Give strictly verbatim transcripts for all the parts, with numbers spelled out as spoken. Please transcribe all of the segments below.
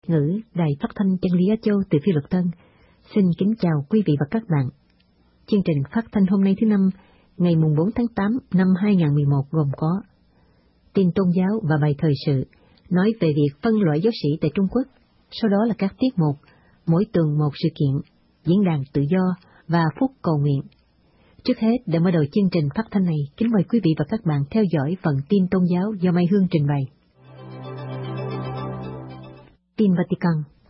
ngữ Đài Phát thanh Chân lý Á Châu từ Phi Luật Tân. Xin kính chào quý vị và các bạn. Chương trình phát thanh hôm nay thứ năm, ngày mùng bốn tháng tám năm hai nghìn không trăm mười một gồm có tin tôn giáo và bài thời sự, nói về việc phân loại giáo sĩ tại Trung Quốc. Sau đó là các tiết mục, mỗi tuần một sự kiện, diễn đàn tự do và phút cầu nguyện. Trước hết, để mở đầu chương trình phát thanh này, kính mời quý vị và các bạn theo dõi phần tin tôn giáo do Mai Hương trình bày. Tin Vatican.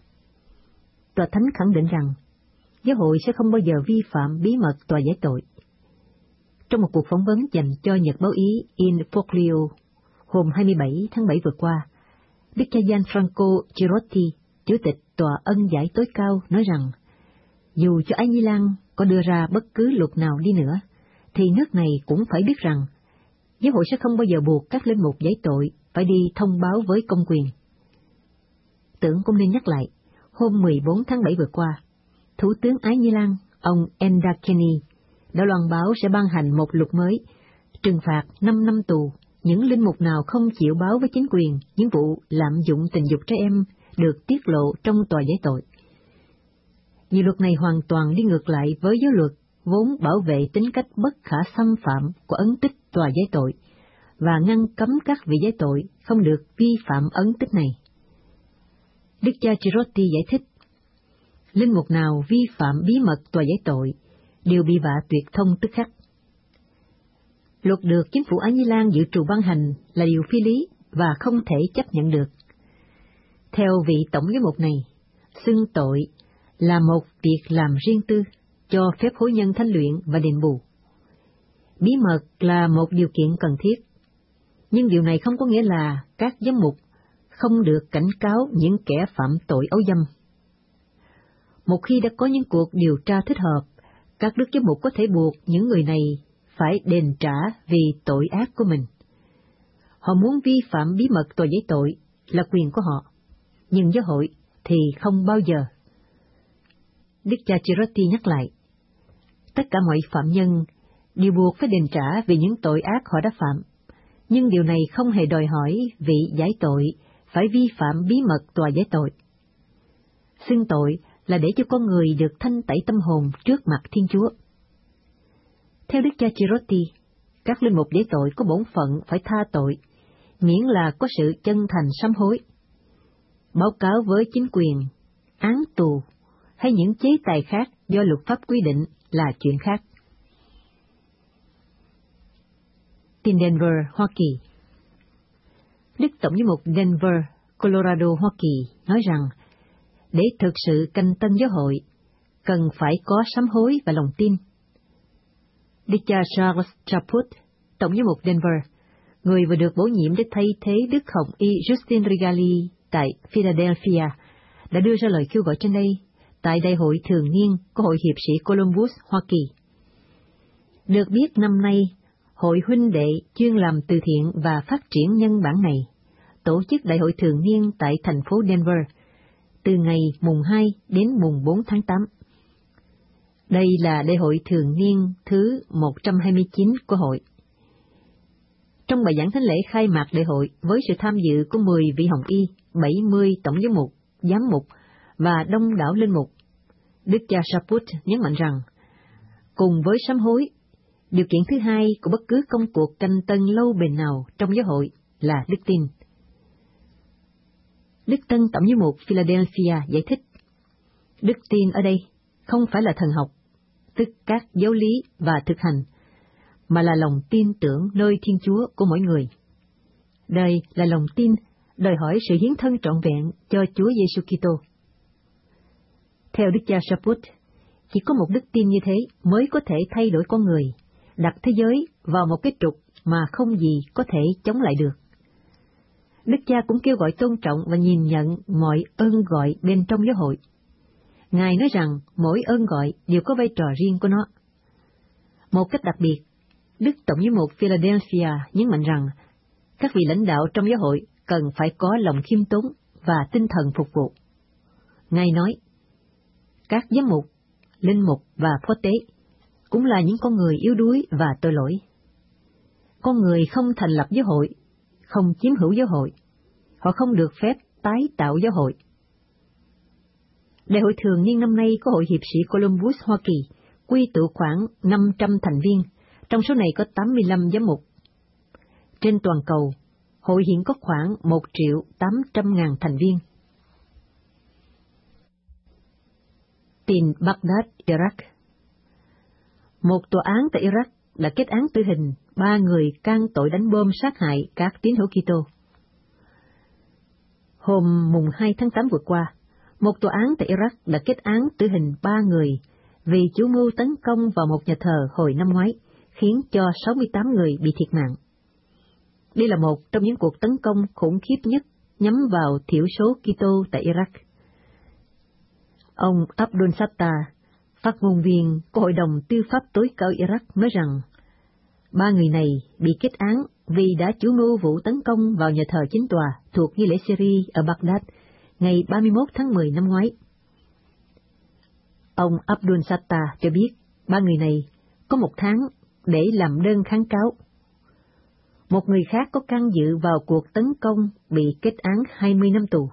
Tòa Thánh khẳng định rằng giáo hội sẽ không bao giờ vi phạm bí mật tòa giải tội. Trong một cuộc phỏng vấn dành cho nhật báo Ý In Folio hôm hai mươi bảy tháng bảy vừa qua, Đức cha Gianfranco Girotti, Chủ tịch Tòa Ân Giải tối cao, nói rằng dù cho Ái Nhi Lan có đưa ra bất cứ luật nào đi nữa, thì nước này cũng phải biết rằng giáo hội sẽ không bao giờ buộc các linh mục giải tội phải đi thông báo với công quyền. Tưởng cũng nên nhắc lại, hôm mười bốn tháng bảy vừa qua, Thủ tướng Ái Nhi Lan, ông Enda Kenny, đã loan báo sẽ ban hành một luật mới, trừng phạt năm năm tù những linh mục nào không chịu báo với chính quyền những vụ lạm dụng tình dục trẻ em được tiết lộ trong tòa giải tội. Vì luật này hoàn toàn đi ngược lại với giới luật vốn bảo vệ tính cách bất khả xâm phạm của ấn tích tòa giải tội và ngăn cấm các vị giải tội không được vi phạm ấn tích này. Đức cha Girotti giải thích, linh mục nào vi phạm bí mật tòa giải tội đều bị vạ tuyệt thông tức khắc. Luật được chính phủ Ái Nhi Lan dự trù ban hành là điều phi lý và không thể chấp nhận được. Theo vị tổng giám mục này, xưng tội là một việc làm riêng tư, cho phép hối nhân thánh luyện và đền bù. Bí mật là một điều kiện cần thiết, nhưng điều này không có nghĩa là các giám mục không được cảnh cáo những kẻ phạm tội ấu dâm. Một khi đã có những cuộc điều tra thích hợp, các đức giám mục có thể buộc những người này phải đền trả vì tội ác của mình. Họ muốn vi phạm bí mật tòa giải tội là quyền của họ, nhưng giáo hội thì không bao giờ. Đức cha Girotti nhắc lại, tất cả mọi phạm nhân đều buộc phải đền trả vì những tội ác họ đã phạm, nhưng điều này không hề đòi hỏi vị giải tội phải vi phạm bí mật tòa giải tội. Xưng tội là để cho con người được thanh tẩy tâm hồn trước mặt Thiên Chúa. Theo Đức cha Girotti, các linh mục giải tội có bổn phận phải tha tội, miễn là có sự chân thành sám hối. Báo cáo với chính quyền, án tù hay những chế tài khác do luật pháp quy định là chuyện khác. Tin Denver, Hoa Kỳ. Đức Tổng giám mục Denver, Colorado, Hoa Kỳ nói rằng để thực sự canh tân giáo hội, cần phải có sám hối và lòng tin. Đức cha Charles Chaput, Tổng giám mục Denver, người vừa được bổ nhiệm để thay thế Đức Hồng y Justin Regali tại Philadelphia, đã đưa ra lời kêu gọi trên đây tại Đại hội thường niên của Hội Hiệp sĩ Columbus, Hoa Kỳ. Được biết năm nay, Hội huynh đệ chuyên làm từ thiện và phát triển nhân bản này tổ chức đại hội thường niên tại thành phố Denver từ ngày mùng hai đến mùng bốn tháng tám. Đây là đại hội thường niên thứ một trăm hai mươi chín của hội. Trong bài giảng thánh lễ khai mạc đại hội với sự tham dự của mười vị hồng y, bảy mươi tổng giám mục, giám mục và đông đảo linh mục, Đức cha Chaput nhấn mạnh rằng, cùng với sám hối, điều kiện thứ hai của bất cứ công cuộc canh tân lâu bền nào trong giáo hội là đức tin. Đức Tân Tổng giám mục Philadelphia giải thích, đức tin ở đây không phải là thần học, tức các giáo lý và thực hành, mà là lòng tin tưởng nơi Thiên Chúa của mỗi người. Đây là lòng tin đòi hỏi sự hiến thân trọn vẹn cho Chúa Giêsu Kitô. Theo Đức cha Chaput, chỉ có một đức tin như thế mới có thể thay đổi con người, đặt thế giới vào một cái trục mà không gì có thể chống lại được. Đức cha cũng kêu gọi tôn trọng và nhìn nhận mọi ơn gọi bên trong giáo hội. Ngài nói rằng mỗi ơn gọi đều có vai trò riêng của nó. Một cách đặc biệt, Đức Tổng giám mục Philadelphia nhấn mạnh rằng các vị lãnh đạo trong giáo hội cần phải có lòng khiêm tốn và tinh thần phục vụ. Ngài nói, các giám mục, linh mục và phó tế cũng là những con người yếu đuối và tội lỗi. Con người không thành lập giáo hội, không chiếm hữu giáo hội, họ không được phép tái tạo giáo hội. Đại hội thường niên năm nay có Hội hiệp sĩ Columbus Hoa Kỳ, quy tụ khoảng năm trăm thành viên, trong số này có tám mươi lăm giám mục. Trên toàn cầu, hội hiện có khoảng một triệu tám trăm ngàn thành viên. Tin Baghdad, Iraq. Một tòa án tại Iraq đã kết án tử hình ba người can tội đánh bom sát hại các tín hữu Kitô. Hôm mùng hai tháng tám vừa qua, một tòa án tại Iraq đã kết án tử hình ba người vì chủ mưu tấn công vào một nhà thờ hồi năm ngoái, khiến cho sáu mươi tám người bị thiệt mạng. Đây là một trong những cuộc tấn công khủng khiếp nhất nhắm vào thiểu số Kitô tại Iraq. Ông Abdul Sattar, phát ngôn viên của Hội đồng Tư pháp tối cao Iraq nói rằng, ba người này bị kết án vì đã chủ mưu vụ tấn công vào nhà thờ chính tòa thuộc nghi lễ Syria ở Baghdad ngày ba mươi mốt tháng mười năm ngoái. Ông Abdul Sattar cho biết ba người này có một tháng để làm đơn kháng cáo. Một người khác có can dự vào cuộc tấn công bị kết án hai mươi năm tù.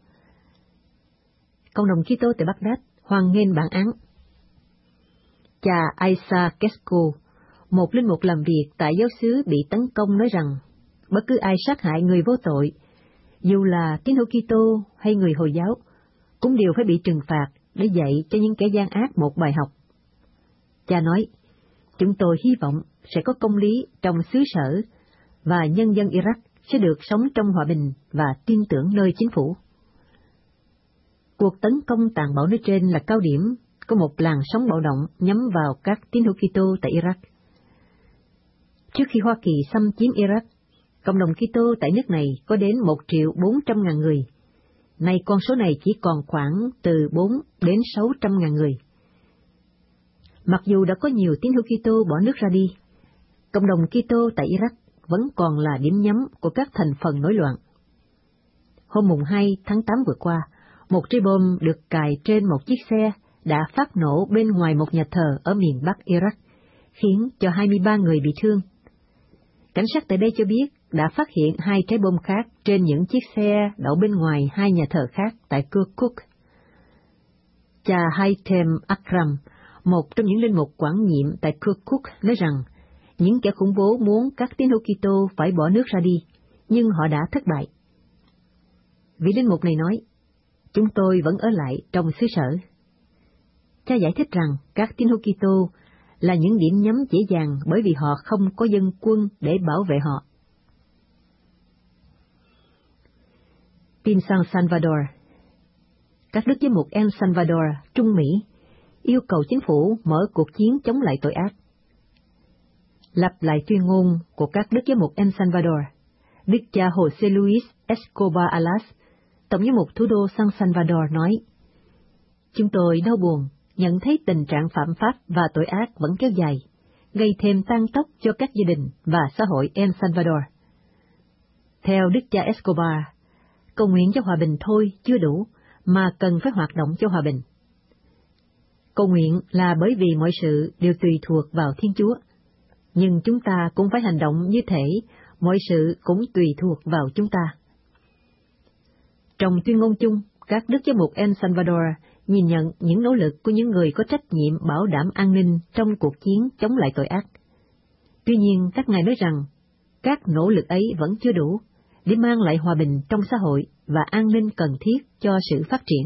Cộng đồng Kitô tại Baghdad hoan nghênh bản án. Cha Isa Kesko, một linh mục làm việc tại giáo xứ bị tấn công, nói rằng bất cứ ai sát hại người vô tội, dù là tín hữu Kitô hay người Hồi giáo, cũng đều phải bị trừng phạt để dạy cho những kẻ gian ác một bài học. Cha nói, chúng tôi hy vọng sẽ có công lý trong xứ sở và nhân dân Iraq sẽ được sống trong hòa bình và tin tưởng nơi chính phủ. Cuộc tấn công tàn bạo nói trên là cao điểm của một làn sóng bạo động nhắm vào các tín hữu Kitô tại Iraq. Trước khi Hoa Kỳ xâm chiếm Iraq, cộng đồng Kitô tại nước này có đến một triệu bốn trăm ngàn người. Nay con số này chỉ còn khoảng từ bốn đến sáu trăm ngàn người. Mặc dù đã có nhiều tín hữu Kitô bỏ nước ra đi, cộng đồng Kitô tại Iraq vẫn còn là điểm nhắm của các thành phần nổi loạn. Hôm mùng hai tháng tám vừa qua, một trái bom được cài trên một chiếc xe đã phát nổ bên ngoài một nhà thờ ở miền Bắc Iraq, khiến cho hai mươi ba người bị thương. Cảnh sát tại đây cho biết đã phát hiện hai trái bom khác trên những chiếc xe đậu bên ngoài hai nhà thờ khác tại Kirkuk. Cha Haytham Akram, một trong những linh mục quản nhiệm tại Kirkuk, nói rằng những kẻ khủng bố muốn các tín hữu Kitô phải bỏ nước ra đi, nhưng họ đã thất bại. Vị linh mục này nói, chúng tôi vẫn ở lại trong xứ sở. Cha giải thích rằng các tín hữu Kitô là những điểm nhắm dễ dàng bởi vì họ không có dân quân để bảo vệ họ. Tin San Salvador. Các đức giám mục El Salvador, Trung Mỹ, yêu cầu chính phủ mở cuộc chiến chống lại tội ác. Lặp lại tuyên ngôn của các đức giám mục El Salvador, Đức cha José Luis Escobar Alas, tổng giám mục thủ đô San Salvador nói, chúng tôi đau buồn nhận thấy tình trạng phạm pháp và tội ác vẫn kéo dài, gây thêm tang tóc cho các gia đình và xã hội El Salvador. Theo Đức cha Escobar, cầu nguyện cho hòa bình thôi chưa đủ, mà cần phải hoạt động cho hòa bình. Cầu nguyện là bởi vì mọi sự đều tùy thuộc vào Thiên Chúa, nhưng chúng ta cũng phải hành động như thể mọi sự cũng tùy thuộc vào chúng ta. Trong tuyên ngôn chung, các đức giám mục El Salvador nhìn nhận những nỗ lực của những người có trách nhiệm bảo đảm an ninh trong cuộc chiến chống lại tội ác. Tuy nhiên, các ngài nói rằng, các nỗ lực ấy vẫn chưa đủ để mang lại hòa bình trong xã hội và an ninh cần thiết cho sự phát triển.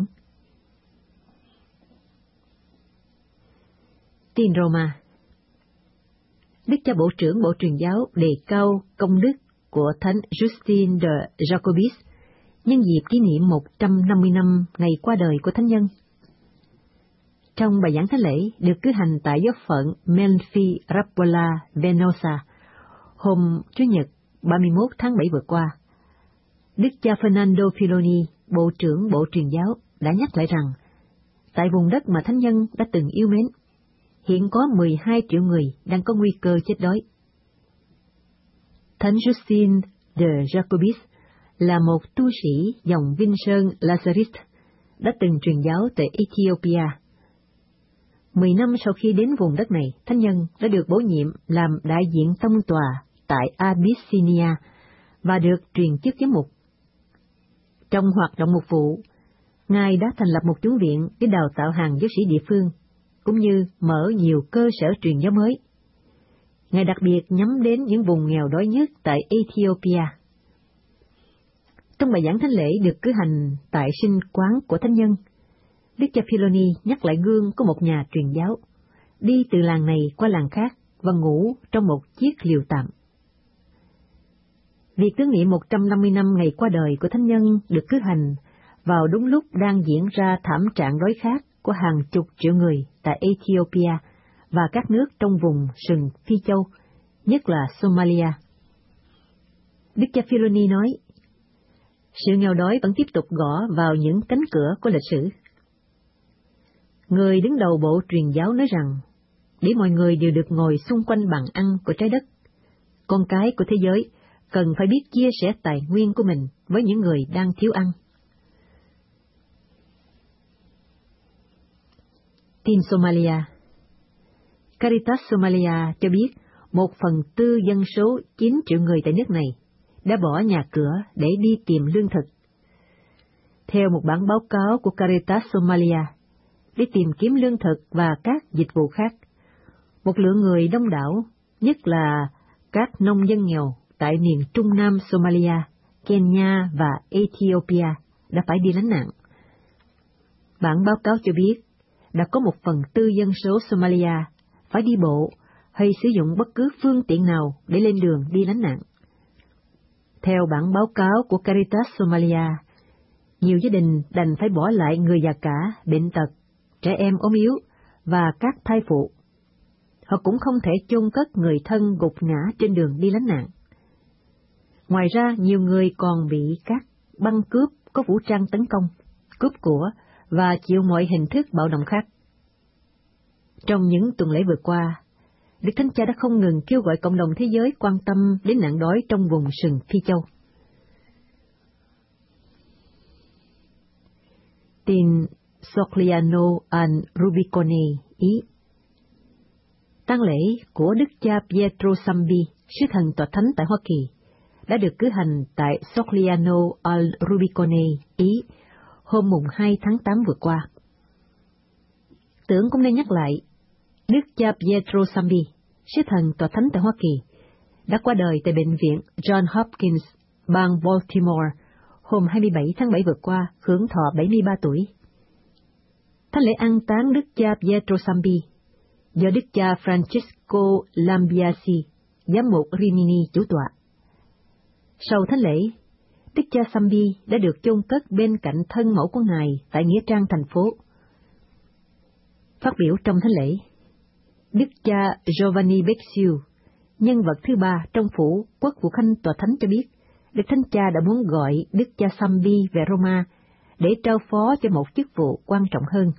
Tin Roma. Đức cha Bộ trưởng Bộ Truyền giáo đề cao công đức của Thánh Justin de Jacobis nhân dịp kỷ niệm một trăm năm mươi năm ngày qua đời của Thánh nhân. Trong bài giảng thánh lễ được cử hành tại giáo phận Menfi Rappola, Venosa, hôm Chủ nhật ba mươi mốt tháng bảy vừa qua, Đức cha Fernando Filoni, Bộ trưởng Bộ Truyền giáo, đã nhắc lại rằng, tại vùng đất mà Thánh nhân đã từng yêu mến, hiện có mười hai triệu người đang có nguy cơ chết đói. Thánh Justin de Jacobis là một tu sĩ dòng Vinh Sơn Lazarist, đã từng truyền giáo tại Ethiopia. Mười năm sau khi đến vùng đất này, Thánh nhân đã được bổ nhiệm làm đại diện tông tòa tại Abyssinia và được truyền chức giám mục. Trong hoạt động mục vụ, Ngài đã thành lập một chủng viện để đào tạo hàng giáo sĩ địa phương, cũng như mở nhiều cơ sở truyền giáo mới. Ngài đặc biệt nhắm đến những vùng nghèo đói nhất tại Ethiopia. Trong bài giảng thánh lễ được cử hành tại sinh quán của thánh nhân, Đức cha Philoni nhắc lại gương của một nhà truyền giáo, đi từ làng này qua làng khác và ngủ trong một chiếc liều tạm. Việc tưởng niệm một trăm năm mươi năm ngày qua đời của thánh nhân được cử hành vào đúng lúc đang diễn ra thảm trạng đói khát của hàng chục triệu người tại Ethiopia và các nước trong vùng sừng Phi Châu, nhất là Somalia. Đức cha Philoni nói, sự nghèo đói vẫn tiếp tục gõ vào những cánh cửa của lịch sử. Người đứng đầu bộ truyền giáo nói rằng, để mọi người đều được ngồi xung quanh bàn ăn của trái đất, con cái của thế giới cần phải biết chia sẻ tài nguyên của mình với những người đang thiếu ăn. Tin Somalia. Caritas Somalia cho biết một phần tư dân số chín triệu người tại nước này đã bỏ nhà cửa để đi tìm lương thực. Theo một bản báo cáo của Caritas Somalia, để tìm kiếm lương thực và các dịch vụ khác, một lượng người đông đảo, nhất là các nông dân nghèo tại miền Trung Nam Somalia, Kenya và Ethiopia đã phải đi lánh nạn. Bản báo cáo cho biết đã có một phần tư dân số Somalia phải đi bộ hay sử dụng bất cứ phương tiện nào để lên đường đi lánh nạn. Theo bản báo cáo của Caritas Somalia, nhiều gia đình đành phải bỏ lại người già cả, bệnh tật, trẻ em ốm yếu và các thai phụ. Họ cũng không thể chôn cất người thân gục ngã trên đường đi lánh nạn. Ngoài ra, nhiều người còn bị các băng cướp có vũ trang tấn công, cướp của và chịu mọi hình thức bạo động khác. Trong những tuần lễ vừa qua, Đức Thánh Cha đã không ngừng kêu gọi cộng đồng thế giới quan tâm đến nạn đói trong vùng sừng Phi Châu. Tin Sogliano and Rubicone, Ý. Tang lễ của Đức cha Pietro Sambi, sứ thần tòa thánh tại Hoa Kỳ, đã được cử hành tại Sogliano al Rubicone, Ý, hôm mùng hai tháng tám vừa qua. Tưởng cũng nên nhắc lại, Đức cha Pietro Sambi, sứ thần tòa thánh tại Hoa Kỳ, đã qua đời tại bệnh viện John Hopkins, bang Baltimore, hôm hai mươi bảy tháng bảy vừa qua, hưởng thọ bảy mươi ba tuổi. Thánh lễ an táng Đức cha Pietro Sambi do Đức cha Francesco Lambiasi, giám mục Rimini chủ tọa. Sau thánh lễ, Đức cha Sambi đã được chôn cất bên cạnh thân mẫu của Ngài tại nghĩa trang thành phố. Phát biểu trong thánh lễ, Đức cha Giovanni Becciu, nhân vật thứ ba trong phủ quốc vụ khanh tòa thánh cho biết, Đức Thánh Cha đã muốn gọi Đức cha Sambi về Roma để trao phó cho một chức vụ quan trọng hơn.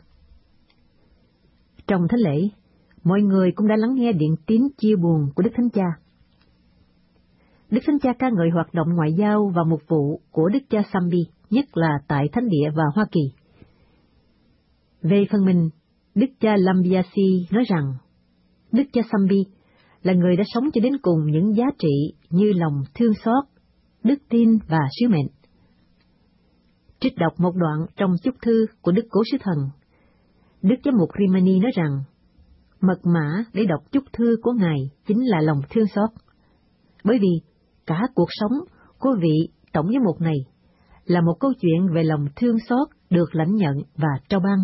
Trong thánh lễ, mọi người cũng đã lắng nghe điện tín chia buồn của Đức Thánh Cha. Đức Thánh Cha ca ngợi hoạt động ngoại giao và mục vụ của Đức cha Sambi, nhất là tại Thánh Địa và Hoa Kỳ. Về phần mình, Đức cha Lambiasi nói rằng, Đức cha Sambi là người đã sống cho đến cùng những giá trị như lòng thương xót, đức tin và sứ mệnh. Trích đọc một đoạn trong chúc thư của Đức Cố Sứ Thần, Đức Giám mục Rimini nói rằng, mật mã để đọc chúc thư của Ngài chính là lòng thương xót, bởi vì cả cuộc sống của vị tổng giám mục này là một câu chuyện về lòng thương xót được lãnh nhận và trao ban.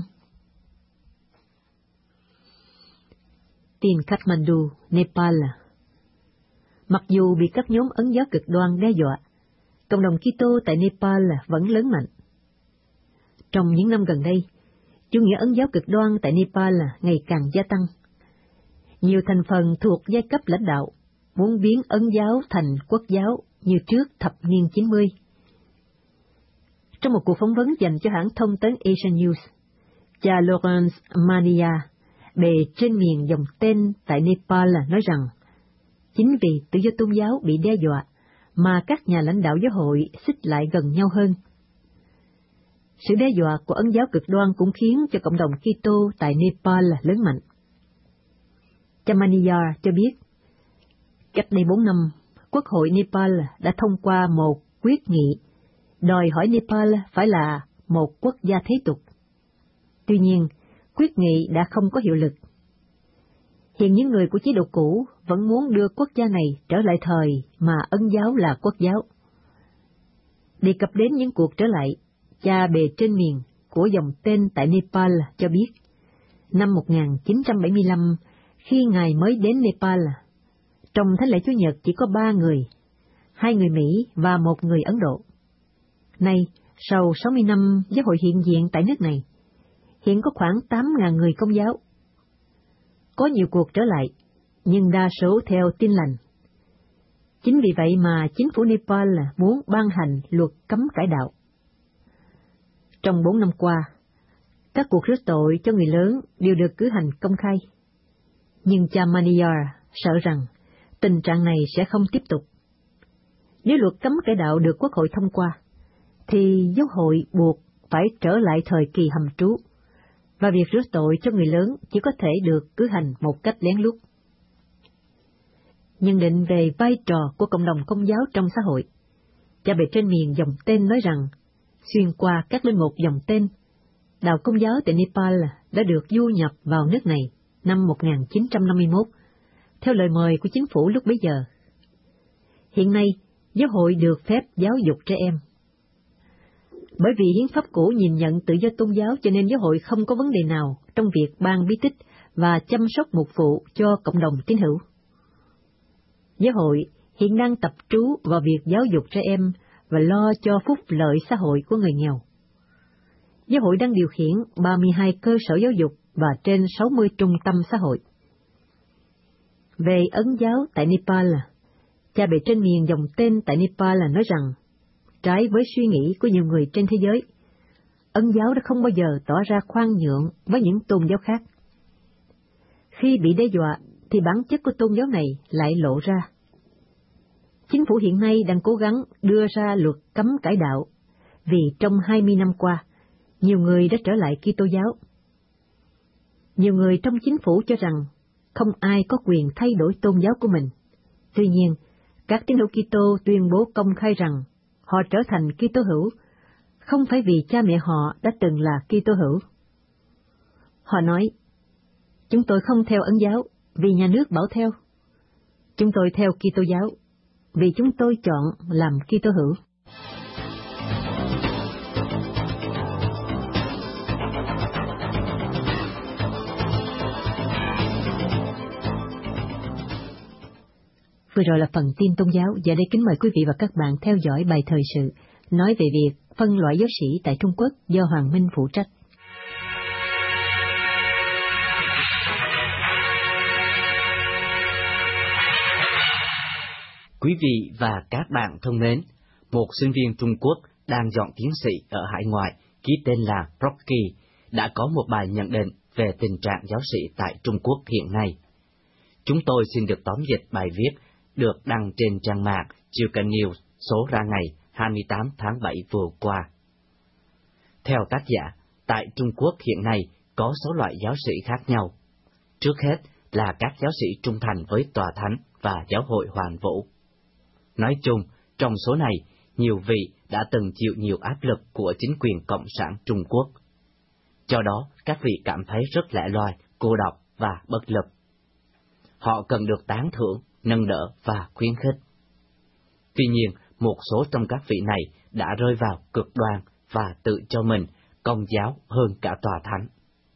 Tin Kathmandu, Nepal. Mặc dù bị các nhóm Ấn giáo cực đoan đe dọa, cộng đồng Kitô tại Nepal vẫn lớn mạnh. Trong những năm gần đây, chủ nghĩa Ấn giáo cực đoan tại Nepal ngày càng gia tăng. Nhiều thành phần thuộc giai cấp lãnh đạo muốn biến Ấn giáo thành quốc giáo như trước thập niên chín mươi. Trong một cuộc phỏng vấn dành cho hãng thông tấn Asian News, cha Lawrence Mania, bề trên miền dòng tên tại Nepal nói rằng, chính vì tự do tôn giáo bị đe dọa mà các nhà lãnh đạo giáo hội xích lại gần nhau hơn. Sự đe dọa của Ấn giáo cực đoan cũng khiến cho cộng đồng Kitô tại Nepal lớn mạnh. Cha Mania cho biết, cách đây bốn năm, Quốc hội Nepal đã thông qua một quyết nghị đòi hỏi Nepal phải là một quốc gia thế tục. Tuy nhiên, quyết nghị đã không có hiệu lực. Hiện những người của chế độ cũ vẫn muốn đưa quốc gia này trở lại thời mà Ấn giáo là quốc giáo. Đề cập đến những cuộc trở lại, cha bề trên miền của dòng tên tại Nepal cho biết, năm một nghìn chín trăm bảy mươi lăm, khi Ngài mới đến Nepal, trong thánh lễ Chủ nhật chỉ có ba người, hai người Mỹ và một người Ấn Độ. Nay, sau sáu mươi năm giáo hội hiện diện tại nước này, hiện có khoảng tám nghìn người Công giáo. Có nhiều cuộc trở lại, nhưng đa số theo tin lành. Chính vì vậy mà chính phủ Nepal muốn ban hành luật cấm cải đạo. Trong bốn năm qua, các cuộc rước tội cho người lớn đều được cử hành công khai. Nhưng cha Maniyar sợ rằng tình trạng này sẽ không tiếp tục. Nếu luật cấm cải đạo được Quốc hội thông qua, thì giáo hội buộc phải trở lại thời kỳ hầm trú, và việc rước tội cho người lớn chỉ có thể được cử hành một cách lén lút. Nhận định về vai trò của cộng đồng Công giáo trong xã hội, cha bề trên miền dòng tên nói rằng, xuyên qua các linh mục dòng tên, đạo Công giáo tại Nepal đã được du nhập vào nước này năm một nghìn chín trăm năm mươi mốt, theo lời mời của chính phủ lúc bấy giờ. Hiện nay, giáo hội được phép giáo dục trẻ em. Bởi vì hiến pháp cũ nhìn nhận tự do tôn giáo, cho nên giáo hội không có vấn đề nào trong việc ban bí tích và chăm sóc mục vụ cho cộng đồng tín hữu. Giáo hội hiện đang tập trú vào việc giáo dục trẻ em và lo cho phúc lợi xã hội của người nghèo. Giáo hội đang điều khiển ba mươi hai cơ sở giáo dục và trên sáu mươi trung tâm xã hội. Về Ấn giáo tại Nepal, cha bề trên miền dòng tên tại Nepal nói rằng, trái với suy nghĩ của nhiều người trên thế giới, Ấn giáo đã không bao giờ tỏ ra khoan nhượng với những tôn giáo khác. Khi bị đe dọa, thì bản chất của tôn giáo này lại lộ ra. Chính phủ hiện nay đang cố gắng đưa ra luật cấm cải đạo, vì trong hai mươi năm qua, nhiều người đã trở lại Kitô giáo. Nhiều người trong chính phủ cho rằng không ai có quyền thay đổi tôn giáo của mình. Tuy nhiên, các tín hữu Kitô tuyên bố công khai rằng họ trở thành Kitô hữu, không phải vì cha mẹ họ đã từng là Kitô hữu. Họ nói, chúng tôi không theo Ấn giáo vì nhà nước bảo theo. Chúng tôi theo Kitô giáo vì chúng tôi chọn làm Kitô hữu. Vừa rồi là phần tin tôn giáo, giờ đây kính mời quý vị và các bạn theo dõi bài thời sự nói về việc phân loại giáo sĩ tại Trung Quốc do Hoàng Minh phụ trách. Quý vị và các bạn thân mến, một sinh viên Trung Quốc đang dọn tiến sĩ ở hải ngoại, ký tên là Rocky, đã có một bài nhận định về tình trạng giáo sĩ tại Trung Quốc hiện nay. Chúng tôi xin được tóm dịch bài viết được đăng trên trang mạng Chilca News số ra ngày hai mươi tám tháng bảy vừa qua. Theo tác giả, tại Trung Quốc hiện nay có số loại giáo sĩ khác nhau. Trước hết là các giáo sĩ trung thành với Tòa Thánh và Giáo hội Hoàn Vũ. Nói chung, trong số này, nhiều vị đã từng chịu nhiều áp lực của chính quyền Cộng sản Trung Quốc. Do đó, các vị cảm thấy rất lẻ loi, cô độc và bất lực. Họ cần được tán thưởng, nâng đỡ và khuyến khích. Tuy nhiên, một số trong các vị này đã rơi vào cực đoan và tự cho mình công giáo hơn cả Tòa Thánh.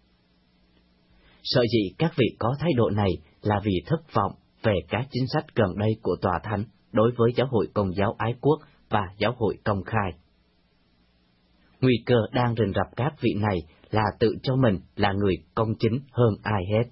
Sở dĩ các vị có thái độ này là vì thất vọng về các chính sách gần đây của Tòa Thánh đối với Giáo hội Công giáo Ái Quốc và Giáo hội Công khai. Nguy cơ đang rình rập các vị này là tự cho mình là người công chính hơn ai hết.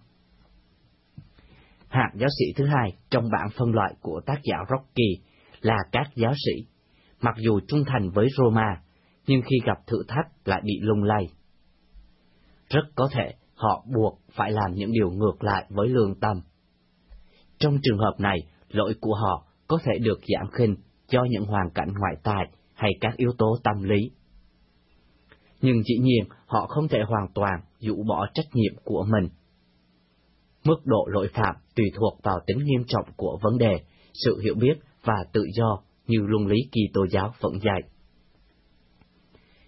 Hạng giáo sĩ thứ hai trong bảng phân loại của tác giả Rocky là các giáo sĩ, mặc dù trung thành với Roma, nhưng khi gặp thử thách lại bị lung lay. Rất có thể họ buộc phải làm những điều ngược lại với lương tâm. Trong trường hợp này, lỗi của họ có thể được giảm khinh do những hoàn cảnh ngoại tại hay các yếu tố tâm lý. Nhưng dĩ nhiên, họ không thể hoàn toàn rũ bỏ trách nhiệm của mình. Mức độ lỗi phạm tùy thuộc vào tính nghiêm trọng của vấn đề, sự hiểu biết và tự do như luân lý Kitô giáo vẫn dạy.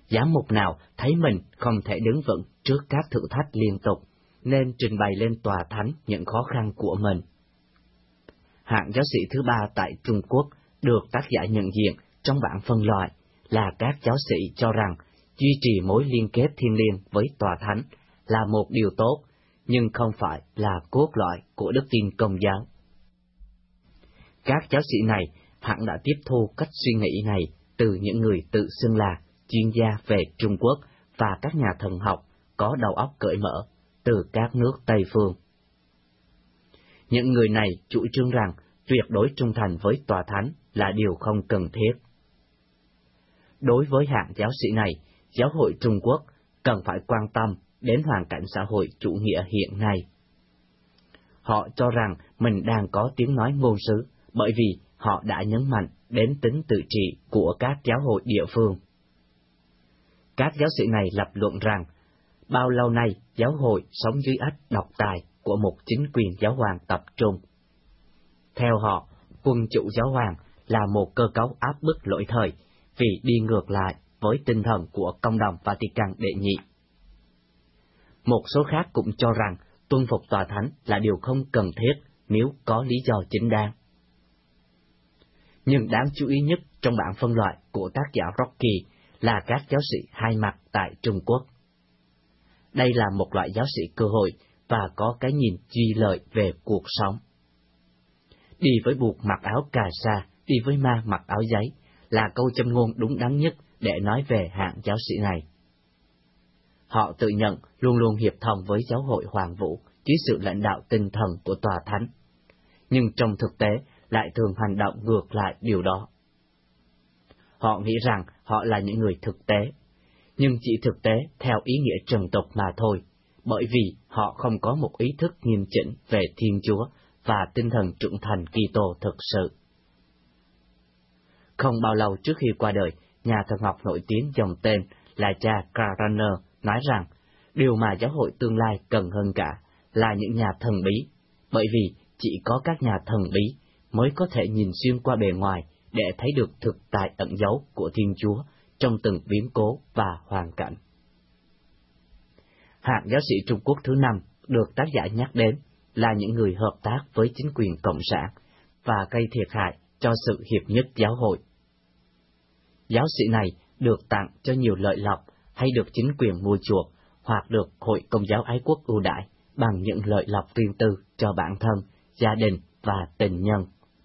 giám mục nào thấy mình không thể đứng vững trước các thử thách liên tục, nên trình bày lên tòa thánh những khó khăn của mình. Hạng giáo sĩ thứ ba tại Trung Quốc được tác giả nhận diện trong bảng phân loại là các giáo sĩ cho rằng duy trì mối liên kết thiêng liêng với tòa thánh là một điều tốt, nhưng không phải là cốt lõi của đức tin Công giáo. Các giáo sĩ này hẳn đã tiếp thu cách suy nghĩ này từ những người tự xưng là chuyên gia về Trung Quốc và các nhà thần học có đầu óc cởi mở từ các nước Tây phương. Những người này chủ trương rằng tuyệt đối trung thành với tòa thánh là điều không cần thiết. Đối với hạng giáo sĩ này, giáo hội Trung Quốc cần phải quan tâm đến hoàn cảnh xã hội chủ nghĩa hiện nay. Họ cho rằng mình đang có tiếng nói ngôn sứ bởi vì họ đã nhấn mạnh đến tính tự trị của các giáo hội địa phương. Các giáo sĩ này lập luận rằng, bao lâu nay giáo hội sống dưới ách độc tài của một chính quyền giáo hoàng tập trung. Theo họ, quân chủ giáo hoàng là một cơ cấu áp bức lỗi thời vì đi ngược lại với tinh thần của Công đồng Vatican đệ nhị. Một số khác cũng cho rằng tuân phục tòa thánh là điều không cần thiết nếu có lý do chính đáng. Nhưng đáng chú ý nhất trong bảng phân loại của tác giả Rocky là các giáo sĩ hai mặt tại Trung Quốc. Đây là một loại giáo sĩ cơ hội và có cái nhìn duy lợi về cuộc sống. Đi với buộc mặc áo cà sa, đi với ma mặc áo giấy là câu châm ngôn đúng đắn nhất để nói về hạng giáo sĩ này. Họ tự nhận luôn luôn hiệp thông với giáo hội Hoàng Vũ dưới sự lãnh đạo tinh thần của tòa thánh, nhưng trong thực tế lại thường hành động ngược lại điều đó. Họ nghĩ rằng họ là những người thực tế, nhưng chỉ thực tế theo ý nghĩa trần tục mà thôi, bởi vì họ không có một ý thức nghiêm chỉnh về Thiên Chúa và tinh thần trưởng thành Kitô thực sự. Không bao lâu trước khi qua đời, nhà thần học nổi tiếng dòng tên là cha Karl nói rằng điều mà giáo hội tương lai cần hơn cả là những nhà thần bí, bởi vì chỉ có các nhà thần bí mới có thể nhìn xuyên qua bề ngoài để thấy được thực tại ẩn dấu của Thiên Chúa trong từng biến cố và hoàn cảnh. Hạng giáo sĩ Trung Quốc thứ năm được tác giả nhắc đến là những người hợp tác với chính quyền cộng sản và gây thiệt hại cho sự hiệp nhất giáo hội. Giáo sĩ này được tặng cho nhiều lợi lộc hay được chính quyền mua chuộc hoặc được Hội Công giáo Ái Quốc ưu đãi bằng những lợi lộc riêng tư cho bản thân, gia đình và tình nhân.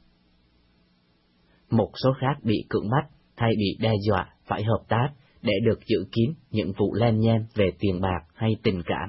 Một số khác bị cưỡng bắt hay bị đe dọa phải hợp tác để được giữ kín những vụ len nhen về tiền bạc hay tình cảm.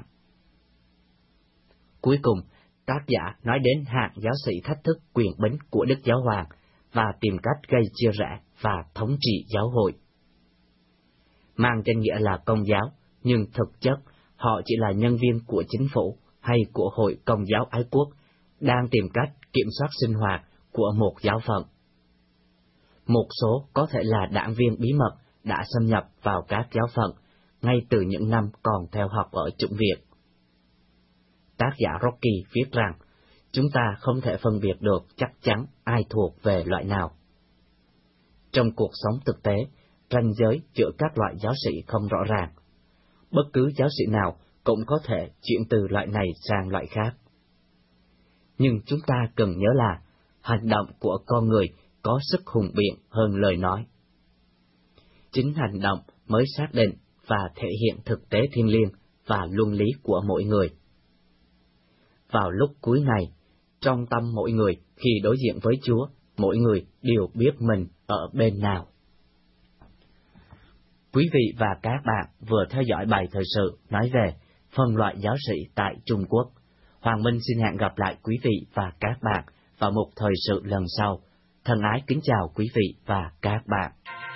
Cuối cùng, tác giả nói đến hạng giáo sĩ thách thức quyền bính của Đức Giáo Hoàng và tìm cách gây chia rẽ và thống trị giáo hội. Mang danh nghĩa là công giáo, nhưng thực chất họ chỉ là nhân viên của chính phủ hay của Hội Công giáo Ái Quốc, đang tìm cách kiểm soát sinh hoạt của một giáo phận. Một số có thể là đảng viên bí mật đã xâm nhập vào các giáo phận ngay từ những năm còn theo học ở Chủng Viện. Tác giả Rocky viết rằng, chúng ta không thể phân biệt được chắc chắn ai thuộc về loại nào. Trong cuộc sống thực tế, ranh giới giữa các loại giáo sĩ không rõ ràng. Bất cứ giáo sĩ nào cũng có thể chuyển từ loại này sang loại khác. Nhưng chúng ta cần nhớ là, hành động của con người có sức hùng biện hơn lời nói. Chính hành động mới xác định và thể hiện thực tế thiêng liêng và luân lý của mỗi người. Vào lúc cuối này, trong tâm mỗi người khi đối diện với Chúa, mỗi người đều biết mình ở bên nào. Quý vị và các bạn vừa theo dõi bài thời sự nói về phân loại giáo sĩ tại Trung Quốc. Hoàng Minh xin hẹn gặp lại quý vị và các bạn vào một thời sự lần sau. Thân ái kính chào quý vị và các bạn.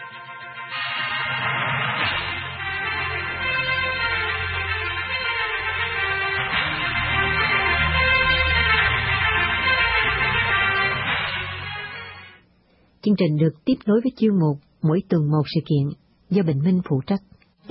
Chương trình được tiếp nối với chuyên mục Mỗi tuần một sự kiện do Bình Minh phụ trách.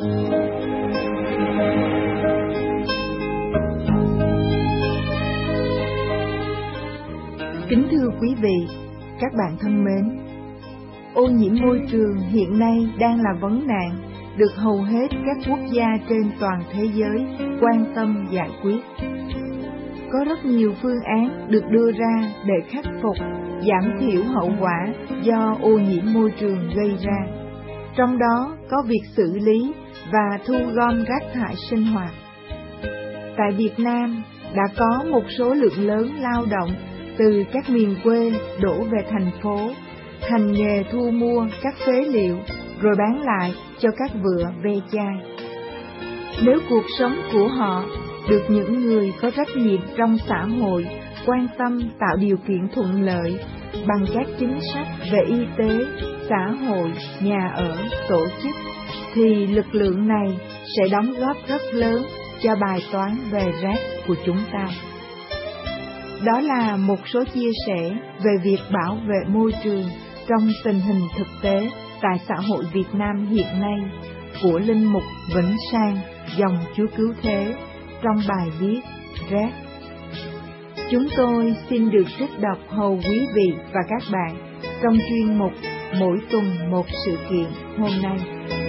Kính thưa quý vị, các bạn thân mến, ô nhiễm môi trường hiện nay đang là vấn nạn được hầu hết các quốc gia trên toàn thế giới quan tâm giải quyết. Có rất nhiều phương án được đưa ra để khắc phục, giảm thiểu hậu quả do ô nhiễm môi trường gây ra. Trong đó có việc xử lý và thu gom rác thải sinh hoạt. Tại Việt Nam đã có một số lượng lớn lao động từ các miền quê đổ về thành phố, hành nghề thu mua các phế liệu rồi bán lại cho các vựa ve chai. Nếu cuộc sống của họ được những người có trách nhiệm trong xã hội quan tâm tạo điều kiện thuận lợi bằng các chính sách về y tế, xã hội, nhà ở, tổ chức, thì lực lượng này sẽ đóng góp rất lớn cho bài toán về rác của chúng ta. Đó là một số chia sẻ về việc bảo vệ môi trường trong tình hình thực tế tại xã hội Việt Nam hiện nay của Linh mục Vĩnh Sang, dòng Chúa Cứu Thế, trong bài viết Rác. Chúng tôi xin được trích đọc hầu quý vị và các bạn trong chuyên mục Mỗi tuần một sự kiện hôm nay.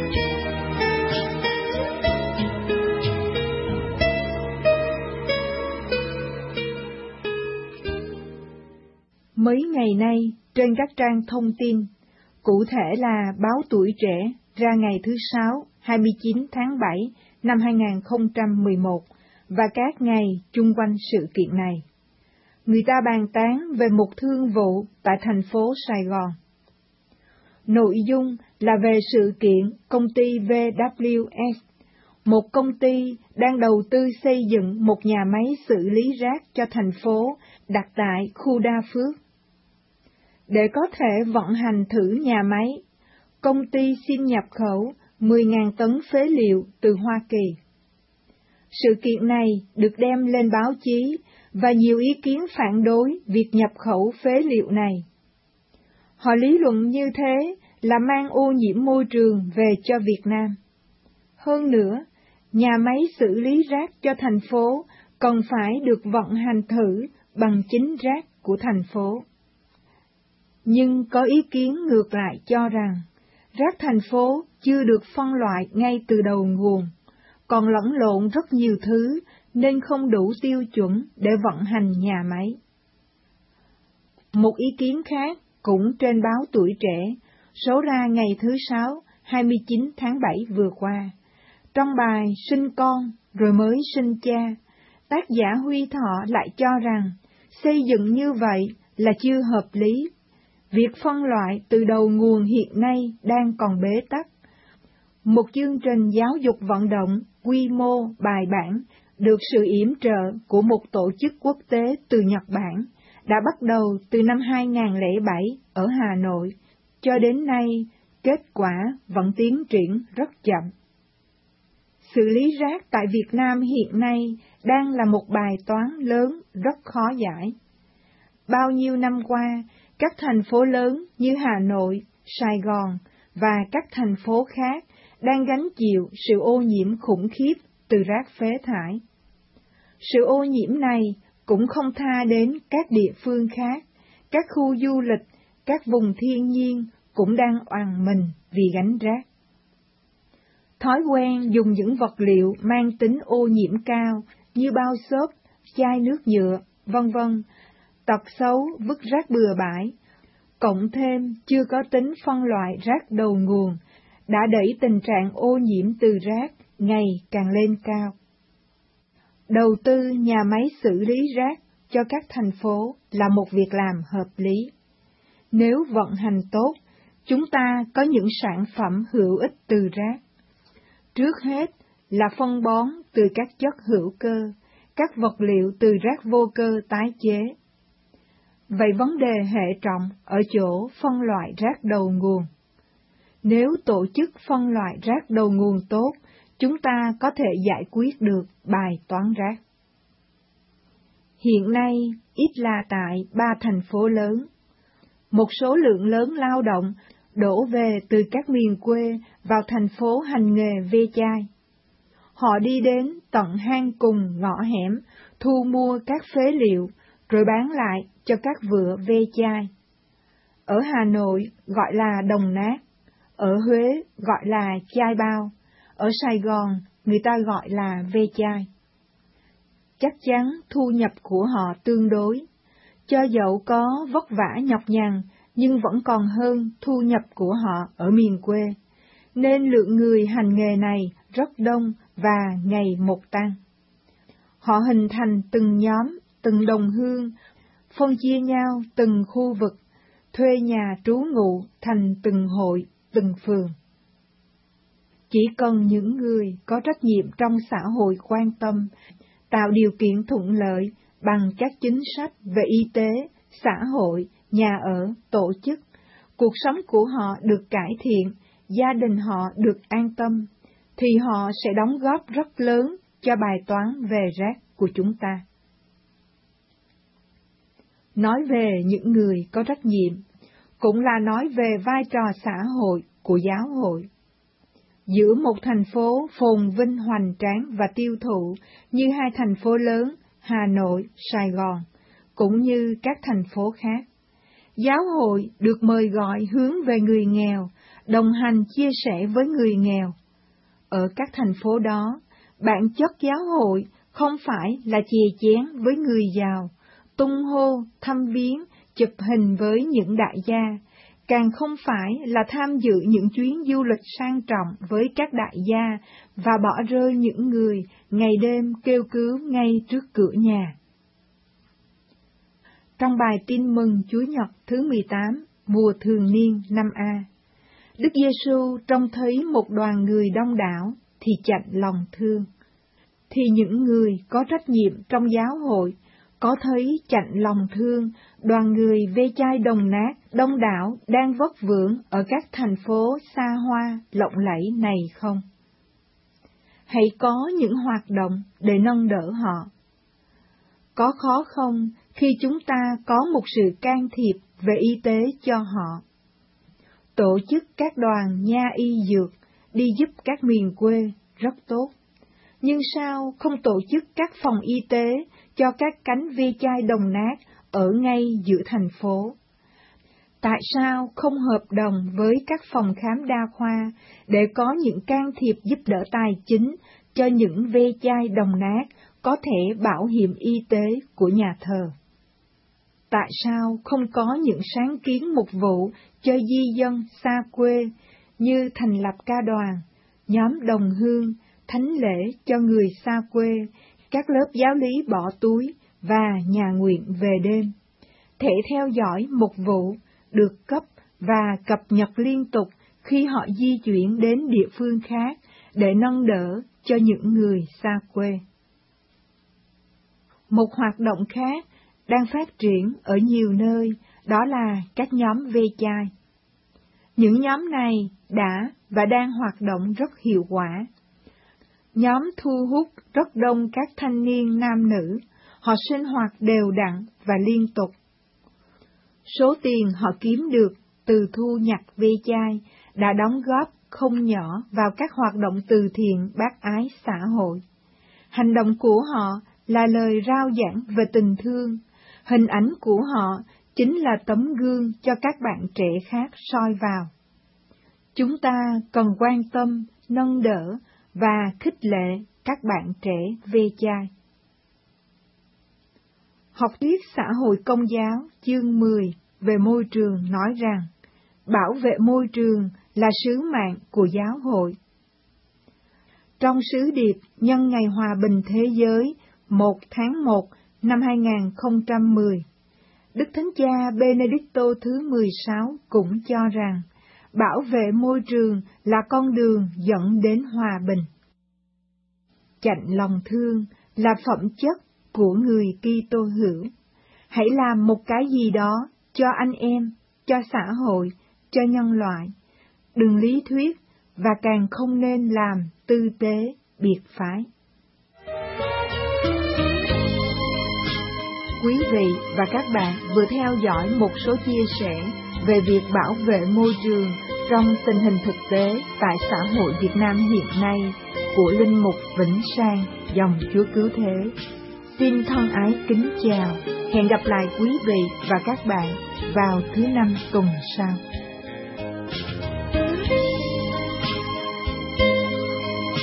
Mấy ngày nay, trên các trang thông tin, cụ thể là báo Tuổi Trẻ ra ngày thứ Sáu, hai mươi chín tháng bảy năm hai nghìn không trăm mười một và các ngày chung quanh sự kiện này, người ta bàn tán về một thương vụ tại thành phố Sài Gòn. Nội dung là về sự kiện công ty vê kép ét, một công ty đang đầu tư xây dựng một nhà máy xử lý rác cho thành phố đặt tại khu Đa Phước. Để có thể vận hành thử nhà máy, công ty xin nhập khẩu mười nghìn tấn phế liệu từ Hoa Kỳ. Sự kiện này được đem lên báo chí và nhiều ý kiến phản đối việc nhập khẩu phế liệu này. Họ lý luận như thế là mang ô nhiễm môi trường về cho Việt Nam. Hơn nữa, nhà máy xử lý rác cho thành phố cần phải được vận hành thử bằng chính rác của thành phố. Nhưng có ý kiến ngược lại cho rằng, rác thành phố chưa được phân loại ngay từ đầu nguồn, còn lẫn lộn rất nhiều thứ nên không đủ tiêu chuẩn để vận hành nhà máy. Một ý kiến khác cũng trên báo Tuổi Trẻ, số ra ngày thứ Sáu, hai mươi chín tháng bảy vừa qua. Trong bài Sinh con rồi mới sinh cha, tác giả Huy Thọ lại cho rằng xây dựng như vậy là chưa hợp lý. Việc phân loại từ đầu nguồn hiện nay đang còn bế tắc. Một chương trình giáo dục vận động quy mô bài bản được sự yểm trợ của một tổ chức quốc tế từ Nhật Bản đã bắt đầu từ năm hai nghìn không trăm lẻ bảy ở Hà Nội, cho đến nay kết quả vẫn tiến triển rất chậm. Xử lý rác tại Việt Nam hiện nay đang là một bài toán lớn rất khó giải. Bao nhiêu năm qua, các thành phố lớn như Hà Nội, Sài Gòn và các thành phố khác đang gánh chịu sự ô nhiễm khủng khiếp từ rác phế thải. Sự ô nhiễm này cũng không tha đến các địa phương khác, các khu du lịch, các vùng thiên nhiên cũng đang oằn mình vì gánh rác. Thói quen dùng những vật liệu mang tính ô nhiễm cao như bao xốp, chai nước nhựa, vân vân, tật xấu vứt rác bừa bãi, cộng thêm chưa có tính phân loại rác đầu nguồn, đã đẩy tình trạng ô nhiễm từ rác ngày càng lên cao. Đầu tư nhà máy xử lý rác cho các thành phố là một việc làm hợp lý. Nếu vận hành tốt, chúng ta có những sản phẩm hữu ích từ rác. Trước hết là phân bón từ các chất hữu cơ, các vật liệu từ rác vô cơ tái chế. Vậy vấn đề hệ trọng ở chỗ phân loại rác đầu nguồn. Nếu tổ chức phân loại rác đầu nguồn tốt, chúng ta có thể giải quyết được bài toán rác. Hiện nay, ít là tại ba thành phố lớn. Một số lượng lớn lao động đổ về từ các miền quê vào thành phố hành nghề ve chai. Họ đi đến tận hang cùng ngõ hẻm, thu mua các phế liệu, rồi bán lại cho các vựa ve chai. Ở Hà Nội gọi là đồng nát, ở Huế gọi là chai bao, ở Sài Gòn người ta gọi là ve chai. Chắc chắn thu nhập của họ tương đối, cho dẫu có vất vả nhọc nhằn nhưng vẫn còn hơn thu nhập của họ ở miền quê, nên lượng người hành nghề này rất đông và ngày một tăng. Họ hình thành từng nhóm, từng đồng hương, phân chia nhau từng khu vực, thuê nhà trú ngụ thành từng hội, từng phường. Chỉ cần những người có trách nhiệm trong xã hội quan tâm, tạo điều kiện thuận lợi bằng các chính sách về y tế, xã hội, nhà ở, tổ chức, cuộc sống của họ được cải thiện, gia đình họ được an tâm, thì họ sẽ đóng góp rất lớn cho bài toán về rác của chúng ta. Nói về những người có trách nhiệm, cũng là nói về vai trò xã hội của giáo hội. Giữa một thành phố phồn vinh hoành tráng và tiêu thụ như hai thành phố lớn Hà Nội, Sài Gòn, cũng như các thành phố khác, giáo hội được mời gọi hướng về người nghèo, đồng hành chia sẻ với người nghèo. Ở các thành phố đó, bản chất giáo hội không phải là chè chén với người giàu, tung hô, thăm viếng, chụp hình với những đại gia, càng không phải là tham dự những chuyến du lịch sang trọng với các đại gia và bỏ rơi những người ngày đêm kêu cứu ngay trước cửa nhà. Trong bài tin mừng Chúa Nhật thứ mười tám, mùa thường niên năm A, Đức Giêsu trông thấy một đoàn người đông đảo thì chạnh lòng thương. Thì những người có trách nhiệm trong giáo hội có thấy chạnh lòng thương đoàn người ve chai đồng nát, đông đảo đang vất vưởng ở các thành phố xa hoa, lộng lẫy này không? Hãy có những hoạt động để nâng đỡ họ. Có khó không khi chúng ta có một sự can thiệp về y tế cho họ? Tổ chức các đoàn nha y dược đi giúp các miền quê rất tốt. Nhưng sao không tổ chức các phòng y tế cho các cánh ve chai đồng nát ở ngay giữa thành phố? Tại sao không hợp đồng với các phòng khám đa khoa để có những can thiệp giúp đỡ tài chính cho những ve chai đồng nát có thể bảo hiểm y tế của nhà thờ? Tại sao không có những sáng kiến mục vụ cho di dân xa quê như thành lập ca đoàn, nhóm đồng hương, thánh lễ cho người xa quê, các lớp giáo lý bỏ túi và nhà nguyện về đêm, thể theo dõi mục vụ, được cấp và cập nhật liên tục khi họ di chuyển đến địa phương khác để nâng đỡ cho những người xa quê. Một hoạt động khác đang phát triển ở nhiều nơi, đó là các nhóm ve chai. Những nhóm này đã và đang hoạt động rất hiệu quả. Nhóm thu hút rất đông các thanh niên nam nữ, họ sinh hoạt đều đặn và liên tục. Số tiền họ kiếm được từ thu nhặt ve chai đã đóng góp không nhỏ vào các hoạt động từ thiện bác ái xã hội. Hành động của họ là lời rao giảng về tình thương, hình ảnh của họ chính là tấm gương cho các bạn trẻ khác soi vào. Chúng ta cần quan tâm, nâng đỡ và khích lệ các bạn trẻ ve chai. Học thuyết xã hội Công giáo chương mười về môi trường nói rằng, bảo vệ môi trường là sứ mạng của giáo hội. Trong sứ điệp nhân ngày hòa bình thế giới một tháng một năm hai nghìn không trăm mười, Đức Thánh Cha Benedicto thứ mười sáu cũng cho rằng, bảo vệ môi trường là con đường dẫn đến hòa bình. Chạnh lòng thương là phẩm chất của người Kitô hữu. Hãy làm một cái gì đó cho anh em, cho xã hội, cho nhân loại. Đừng lý thuyết và càng không nên làm tư tế, biệt phái. Quý vị và các bạn vừa theo dõi một số chia sẻ về việc bảo vệ môi trường trong tình hình thực tế tại xã hội Việt Nam hiện nay của Linh Mục Vĩnh Sang, dòng Chúa Cứu Thế. Xin thân ái kính chào, hẹn gặp lại quý vị và các bạn vào thứ năm tuần sau.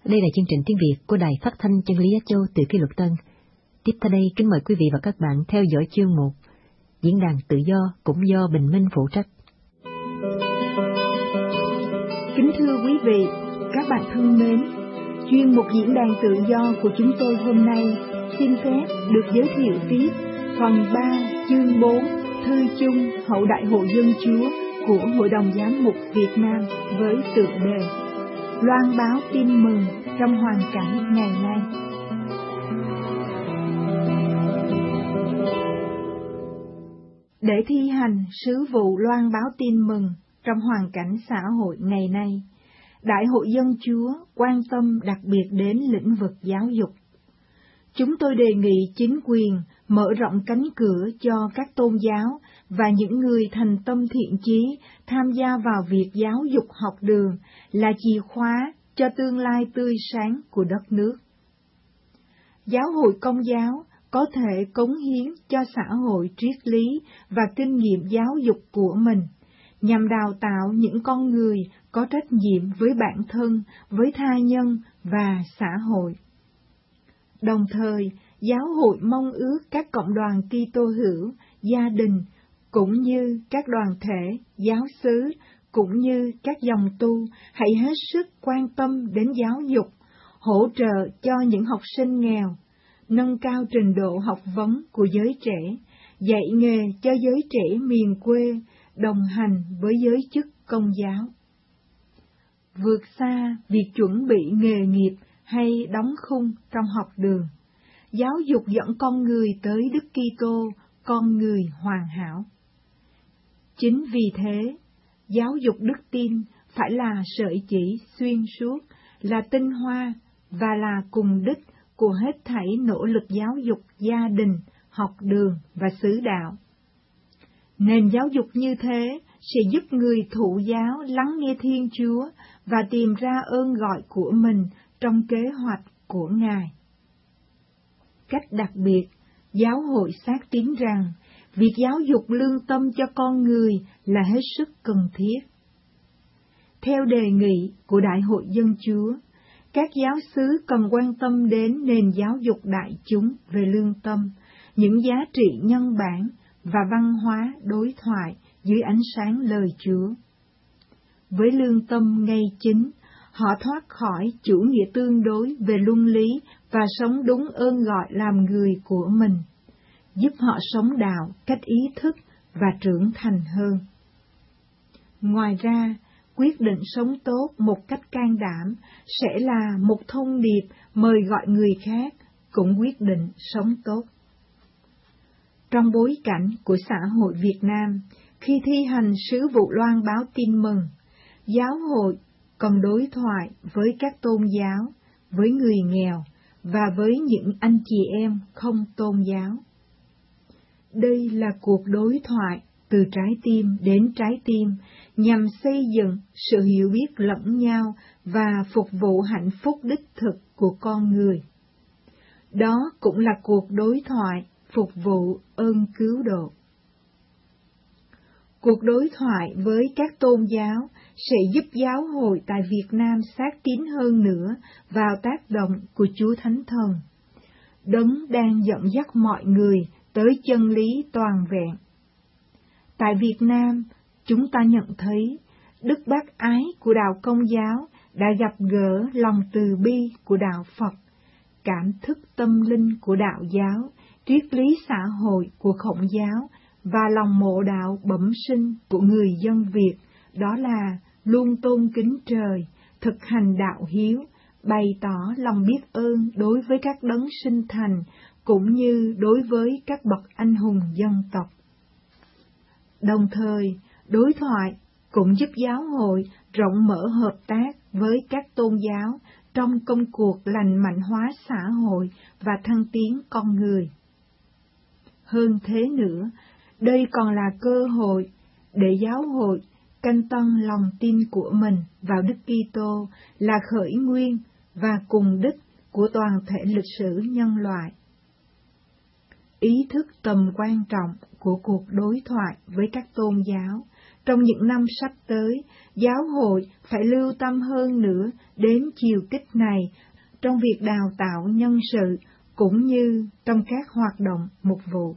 Đây là chương trình tiếng Việt của Đài Phát thanh Chân lý Á Châu từ Kỷ Luật Tân. Tiếp theo đây, kính mời quý vị và các bạn theo dõi chương một Diễn đàn tự do cũng do Bình Minh phụ trách. Kính thưa quý vị, các bạn thân mến, chuyên mục Diễn đàn tự do của chúng tôi hôm nay xin phép được giới thiệu tiếp phần ba chương bốn Thư chung hậu Đại hội Dân Chúa của Hội đồng Giám mục Việt Nam với tựa đề Loan báo tin mừng trong hoàn cảnh ngày nay. Để thi hành sứ vụ loan báo tin mừng trong hoàn cảnh xã hội ngày nay, Đại hội Dân Chúa quan tâm đặc biệt đến lĩnh vực giáo dục. Chúng tôi đề nghị chính quyền mở rộng cánh cửa cho các tôn giáo và những người thành tâm thiện chí tham gia vào việc giáo dục học đường là chìa khóa cho tương lai tươi sáng của đất nước. Giáo hội Công giáo có thể cống hiến cho xã hội triết lý và kinh nghiệm giáo dục của mình, nhằm đào tạo những con người có trách nhiệm với bản thân, với tha nhân và xã hội. Đồng thời, giáo hội mong ước các cộng đoàn Kitô hữu, gia đình, cũng như các đoàn thể, giáo xứ, cũng như các dòng tu hãy hết sức quan tâm đến giáo dục, hỗ trợ cho những học sinh nghèo, nâng cao trình độ học vấn của giới trẻ, dạy nghề cho giới trẻ miền quê, đồng hành với giới chức Công giáo. Vượt xa việc chuẩn bị nghề nghiệp hay đóng khung trong học đường, giáo dục dẫn con người tới Đức Kitô, con người hoàn hảo. Chính vì thế, giáo dục đức tin phải là sợi chỉ xuyên suốt, là tinh hoa và là cùng đích của hết thảy nỗ lực giáo dục gia đình, học đường và xứ đạo. Nền giáo dục như thế sẽ giúp người thụ giáo lắng nghe Thiên Chúa và tìm ra ơn gọi của mình trong kế hoạch của Ngài. Cách đặc biệt, giáo hội xác tín rằng việc giáo dục lương tâm cho con người là hết sức cần thiết. Theo đề nghị của Đại hội Dân Chúa, các giáo xứ cần quan tâm đến nền giáo dục đại chúng về lương tâm, những giá trị nhân bản và văn hóa đối thoại dưới ánh sáng lời Chúa. Với lương tâm ngay chính, họ thoát khỏi chủ nghĩa tương đối về luân lý và sống đúng ơn gọi làm người của mình, giúp họ sống đạo cách ý thức và trưởng thành hơn. Ngoài ra, quyết định sống tốt một cách can đảm sẽ là một thông điệp mời gọi người khác cũng quyết định sống tốt. Trong bối cảnh của xã hội Việt Nam, khi thi hành sứ vụ loan báo tin mừng, giáo hội cần đối thoại với các tôn giáo, với người nghèo và với những anh chị em không tôn giáo. Đây là cuộc đối thoại từ trái tim đến trái tim nhằm xây dựng sự hiểu biết lẫn nhau và phục vụ hạnh phúc đích thực của con người. Đó cũng là cuộc đối thoại phục vụ ơn cứu độ. Cuộc đối thoại với các tôn giáo sẽ giúp giáo hội tại Việt Nam sát tín hơn nữa vào tác động của Chúa Thánh Thần, Đấng đang dẫn dắt mọi người tới chân lý toàn vẹn. Tại Việt Nam, chúng ta nhận thấy đức bác ái của đạo Công giáo đã gặp gỡ lòng từ bi của đạo Phật, cảm thức tâm linh của đạo giáo, triết lý xã hội của Khổng giáo và lòng mộ đạo bẩm sinh của người dân Việt, đó là luôn tôn kính trời, thực hành đạo hiếu, bày tỏ lòng biết ơn đối với các đấng sinh thành, cũng như đối với các bậc anh hùng dân tộc. Đồng thời, đối thoại cũng giúp giáo hội rộng mở hợp tác với các tôn giáo trong công cuộc lành mạnh hóa xã hội và thăng tiến con người. Hơn thế nữa, đây còn là cơ hội để giáo hội canh tân lòng tin của mình vào Đức Kitô là khởi nguyên và cùng đích của toàn thể lịch sử nhân loại. Ý thức tầm quan trọng của cuộc đối thoại với các tôn giáo trong những năm sắp tới, giáo hội phải lưu tâm hơn nữa đến chiều kích này trong việc đào tạo nhân sự cũng như trong các hoạt động mục vụ.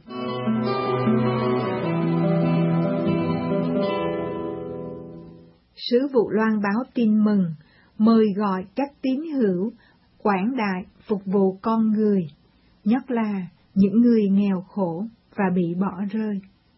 Sứ vụ loan báo tin mừng, mời gọi các tín hữu quảng đại phục vụ con người, nhất là những người nghèo khổ và bị bỏ rơi.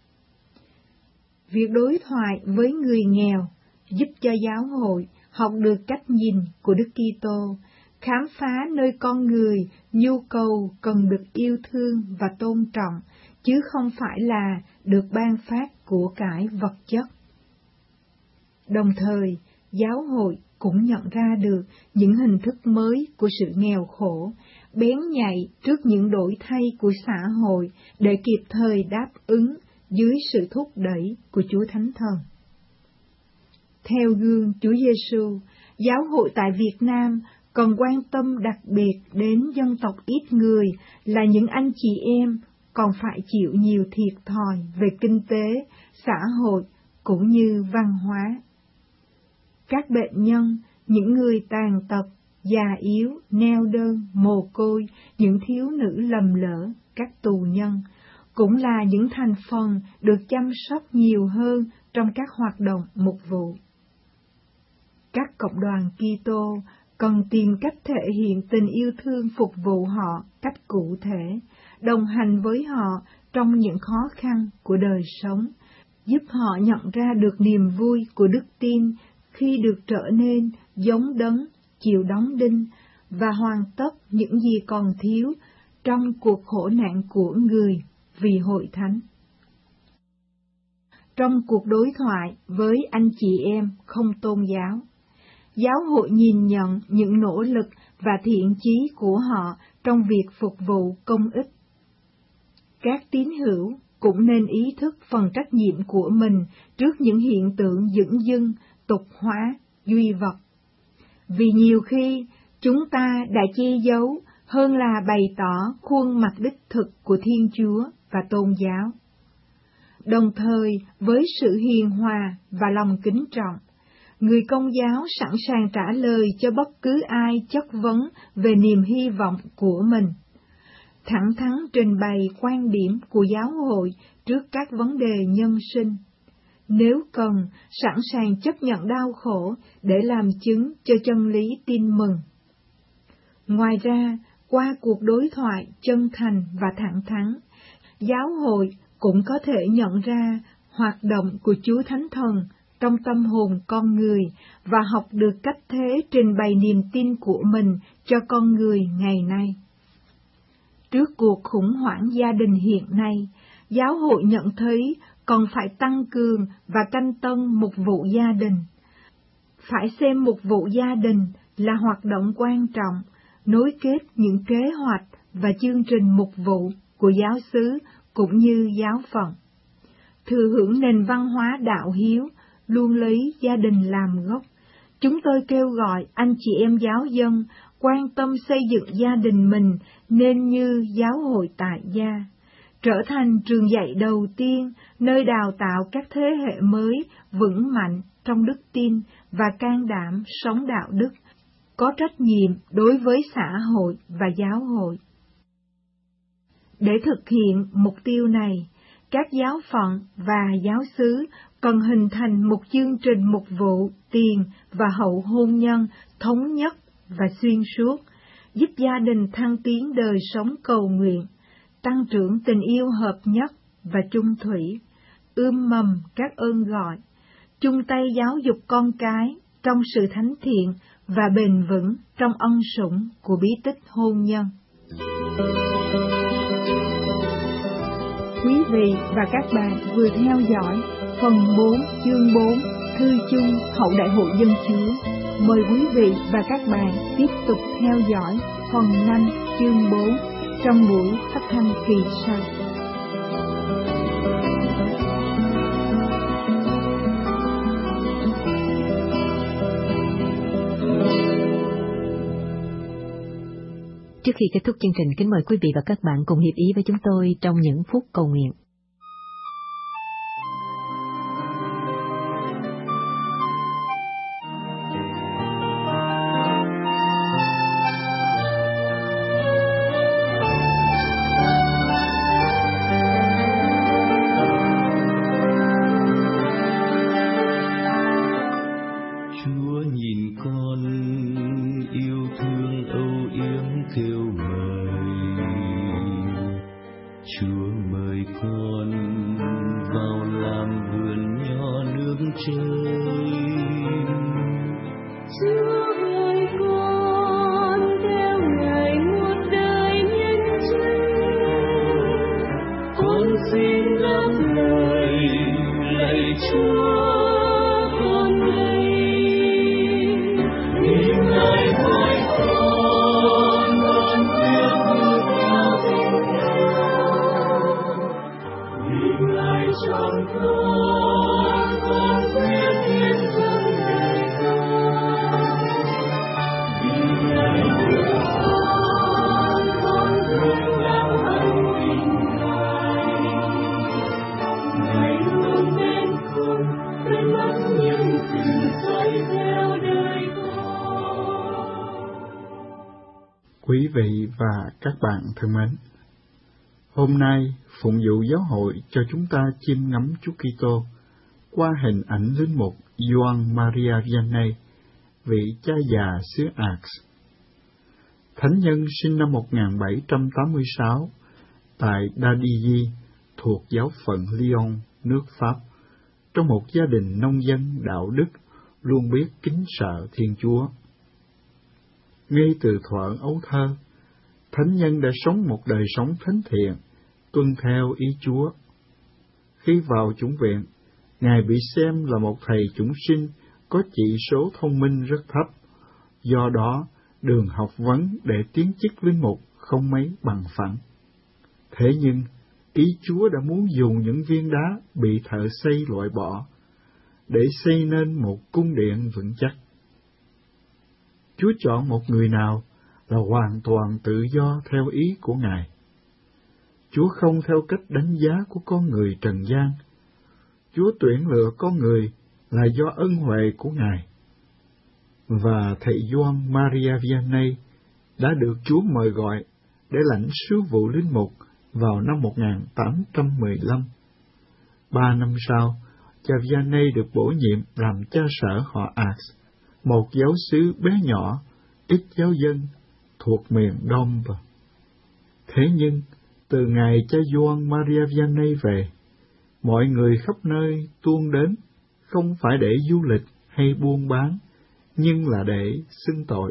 Việc đối thoại với người nghèo giúp cho giáo hội học được cách nhìn của Đức Kitô, khám phá nơi con người nhu cầu cần được yêu thương và tôn trọng, chứ không phải là được ban phát của cải vật chất. Đồng thời, giáo hội cũng nhận ra được những hình thức mới của sự nghèo khổ, bén nhạy trước những đổi thay của xã hội để kịp thời đáp ứng dưới sự thúc đẩy của Chúa Thánh Thần. Theo gương Chúa Giêsu, giáo hội tại Việt Nam cần quan tâm đặc biệt đến dân tộc ít người là những anh chị em còn phải chịu nhiều thiệt thòi về kinh tế, xã hội cũng như văn hóa. Các bệnh nhân, những người tàn tật, già yếu, neo đơn, mồ côi, những thiếu nữ lầm lỡ, các tù nhân, cũng là những thành phần được chăm sóc nhiều hơn trong các hoạt động mục vụ. Các cộng đoàn Kitô cần tìm cách thể hiện tình yêu thương phục vụ họ cách cụ thể, đồng hành với họ trong những khó khăn của đời sống, giúp họ nhận ra được niềm vui của đức tin khi được trở nên giống Đấng chịu đóng đinh và hoàn tất những gì còn thiếu trong cuộc khổ nạn của người vì hội thánh. Trong cuộc đối thoại với anh chị em không tôn giáo, giáo hội nhìn nhận những nỗ lực và thiện chí của họ trong việc phục vụ công ích. Các tín hữu cũng nên ý thức phần trách nhiệm của mình trước những hiện tượng dửng dưng, tục hóa, duy vật. Vì nhiều khi chúng ta đã che giấu hơn là bày tỏ khuôn mặt đích thực của Thiên Chúa và tôn giáo. Đồng thời với sự hiền hòa và lòng kính trọng, người Công giáo sẵn sàng trả lời cho bất cứ ai chất vấn về niềm hy vọng của mình, thẳng thắn trình bày quan điểm của giáo hội trước các vấn đề nhân sinh. Nếu cần, sẵn sàng chấp nhận đau khổ để làm chứng cho chân lý tin mừng. Ngoài ra, qua cuộc đối thoại chân thành và thẳng thắn, giáo hội cũng có thể nhận ra hoạt động của Chúa Thánh Thần trong tâm hồn con người và học được cách thế trình bày niềm tin của mình cho con người ngày nay. Trước cuộc khủng hoảng gia đình hiện nay, giáo hội nhận thấy còn phải tăng cường và canh tân mục vụ gia đình. Phải xem mục vụ gia đình là hoạt động quan trọng, nối kết những kế hoạch và chương trình mục vụ của giáo xứ cũng như giáo phận. Thừa hưởng nền văn hóa đạo hiếu, luôn lấy gia đình làm gốc, chúng tôi kêu gọi anh chị em giáo dân quan tâm xây dựng gia đình mình nên như giáo hội tại gia, trở thành trường dạy đầu tiên nơi đào tạo các thế hệ mới vững mạnh trong đức tin và can đảm sống đạo đức, có trách nhiệm đối với xã hội và giáo hội. Để thực hiện mục tiêu này, các giáo phận và giáo xứ cần hình thành một chương trình mục vụ tiền và hậu hôn nhân thống nhất và xuyên suốt, giúp gia đình thăng tiến đời sống cầu nguyện, tăng trưởng tình yêu hợp nhất và chung thủy, ươm mầm các ơn gọi, chung tay giáo dục con cái trong sự thánh thiện và bền vững trong ân sủng của bí tích hôn nhân. Quý vị và các bạn vừa theo dõi phần bốn chương bốn Thư chung hậu đại hội dân Chúa. Mời quý vị và các bạn tiếp tục theo dõi phần năm chương bốn trong buổi phát thanh kỳ sau. Trước khi kết thúc chương trình, kính mời quý vị và các bạn cùng hiệp ý với chúng tôi trong những phút cầu nguyện. Chúa nhìn con yêu thương âu yếm kêu mời, Chúa mời con vào làm vườn nho nương chơi. Chúa mời con theo Ngài muôn đời nhân chứng. Con xin đáp lời lạy Chúa con đây, vì Ngài gọi con, con biết bước theo tình Ngài, vì Ngài chọn con, con quyết hiến dâng đời con, vì Ngài yêu con, con quyết làm ân tình Ngài. Ngài luôn bên cùng, bên mắt những tình dõi theo đời con. Quý vị và các bạn thân mến, hôm nay phụng vụ giáo hội cho chúng ta chiêm ngắm Chúa Kitô qua hình ảnh linh mục Gioan Maria Vianney, vị cha già xứ Ars. Thánh nhân sinh năm một nghìn bảy trăm tám mươi sáu tại Dadilly thuộc giáo phận Lyon, nước Pháp, trong một gia đình nông dân đạo đức luôn biết kính sợ Thiên Chúa. Ngay từ thuở ấu thơ, thánh nhân đã sống một đời sống thánh thiện, tuân theo ý Chúa. Khi vào chủng viện, Ngài bị xem là một thầy chủng sinh có chỉ số thông minh rất thấp, do đó đường học vấn để tiến chức linh mục không mấy bằng phẳng. Thế nhưng, ý Chúa đã muốn dùng những viên đá bị thợ xây loại bỏ để xây nên một cung điện vững chắc. Chúa chọn một người nào là hoàn toàn tự do theo ý của Ngài. Chúa không theo cách đánh giá của con người trần gian. Chúa tuyển lựa con người là do ân huệ của Ngài. Và thầy Gioan Maria Vianney đã được Chúa mời gọi để lãnh sứ vụ linh mục vào năm một nghìn tám trăm mười lăm. Ba năm sau, cha Vianney được bổ nhiệm làm cha sở họ Ars, một giáo xứ bé nhỏ, ít giáo dân, thuộc miền Dombe. Thế nhưng, từ ngày cha Gioan Maria Vianney về, mọi người khắp nơi tuôn đến, không phải để du lịch hay buôn bán, nhưng là để xưng tội.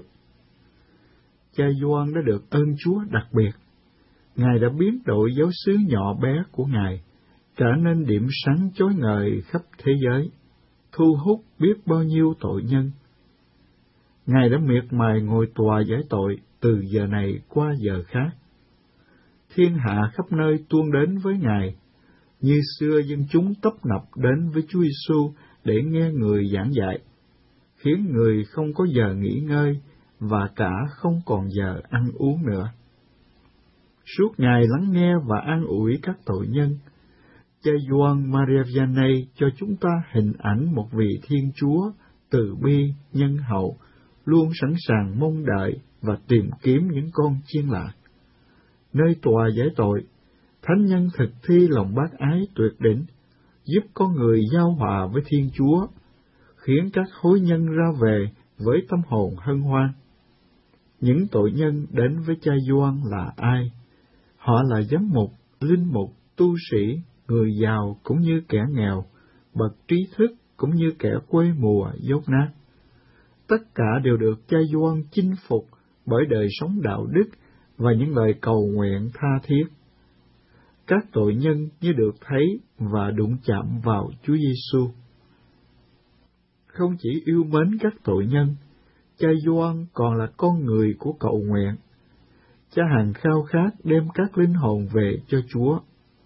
Cha Gioan đã được ơn Chúa đặc biệt. Ngài đã biến đổi giáo xứ nhỏ bé của Ngài trở nên điểm sáng chói ngời khắp thế giới, thu hút biết bao nhiêu tội nhân. Ngài đã miệt mài ngồi tòa giải tội từ giờ này qua giờ khác. Thiên hạ khắp nơi tuôn đến với Ngài, như xưa dân chúng tấp nập đến với Chúa Giêsu để nghe người giảng dạy, khiến người không có giờ nghỉ ngơi và cả không còn giờ ăn uống nữa. Suốt ngày lắng nghe và an ủi các tội nhân, cha Gioan Maria Vianney cho chúng ta hình ảnh một vị Thiên Chúa từ bi, nhân hậu, luôn sẵn sàng mong đợi và tìm kiếm những con chiên lạc. Nơi tòa giải tội, thánh nhân thực thi lòng bác ái tuyệt đỉnh, giúp con người giao hòa với Thiên Chúa, khiến các hối nhân ra về với tâm hồn hân hoan. Những tội nhân đến với cha Gioan là ai? Họ là giám mục, linh mục, tu sĩ, người giàu cũng như kẻ nghèo, bậc trí thức cũng như kẻ quê mùa dốt nát. Tất cả đều được cha Gioan chinh phục bởi đời sống đạo đức và những lời cầu nguyện tha thiết. Các tội nhân như được thấy và đụng chạm vào Chúa Giêsu. Không chỉ yêu mến các tội nhân, cha Gioan còn là con người của cầu nguyện. Cha hằng khao khát đem các linh hồn về cho Chúa.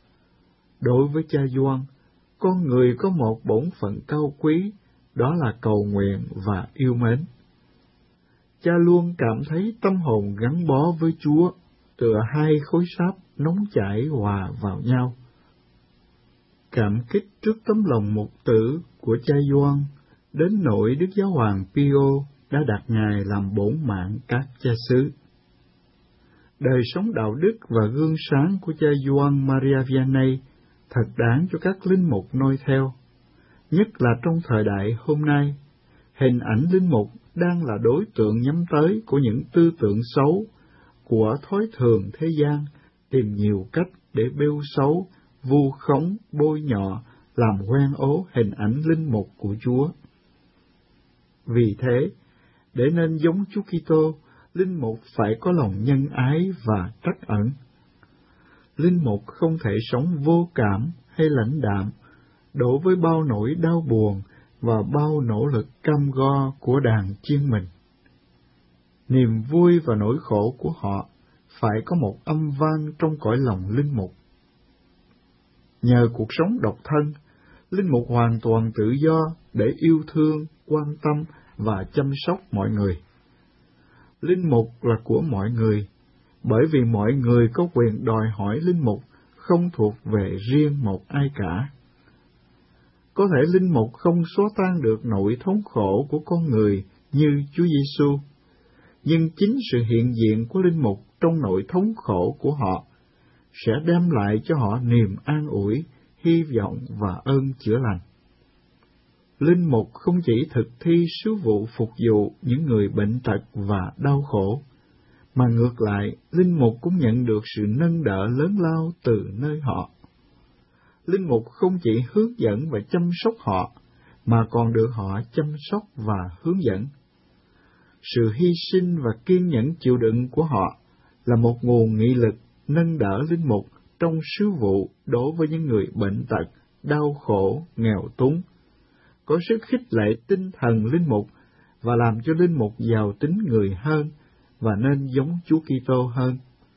Đối với cha Gioan, con người có một bổn phận cao quý, đó là cầu nguyện và yêu mến. Cha luôn cảm thấy tâm hồn gắn bó với Chúa, tựa hai khối sáp nóng chảy hòa vào nhau. Cảm kích trước tấm lòng mục tử của cha Gioan, đến nỗi Đức Giáo hoàng Pio đã đặt Ngài làm bổn mạng các cha xứ. Đời sống đạo đức và gương sáng của cha Gioan Maria Vianney thật đáng cho các linh mục noi theo, nhất là trong thời đại hôm nay, hình ảnh linh mục đang là đối tượng nhắm tới của những tư tưởng xấu, của thói thường thế gian, tìm nhiều cách để bêu xấu, vu khống, bôi nhọ, làm hoen ố hình ảnh linh mục của Chúa. Vì thế, để nên giống Chúa Kitô, linh mục phải có lòng nhân ái và trắc ẩn. Linh mục không thể sống vô cảm hay lãnh đạm, đối với bao nỗi đau buồn và bao nỗ lực cam go của đàn chiên mình. Niềm vui và nỗi khổ của họ phải có một âm vang trong cõi lòng linh mục. Nhờ cuộc sống độc thân, linh mục hoàn toàn tự do để yêu thương, quan tâm và chăm sóc mọi người. Linh mục là của mọi người, bởi vì mọi người có quyền đòi hỏi linh mục, không thuộc về riêng một ai cả. Có thể linh mục không xóa tan được nỗi thống khổ của con người như Chúa Giêsu, nhưng chính sự hiện diện của linh mục trong nỗi thống khổ của họ sẽ đem lại cho họ niềm an ủi, hy vọng và ơn chữa lành. Linh mục không chỉ thực thi sứ vụ phục vụ những người bệnh tật và đau khổ, mà ngược lại, linh mục cũng nhận được sự nâng đỡ lớn lao từ nơi họ. Linh mục không chỉ hướng dẫn và chăm sóc họ, mà còn được họ chăm sóc và hướng dẫn. Sự hy sinh và kiên nhẫn chịu đựng của họ là một nguồn nghị lực nâng đỡ linh mục trong sứ vụ đối với những người bệnh tật, đau khổ, nghèo túng, có sức khích lệ tinh thần linh mục và làm cho linh mục giàu tính người hơn và nên giống Chúa Kitô hơn.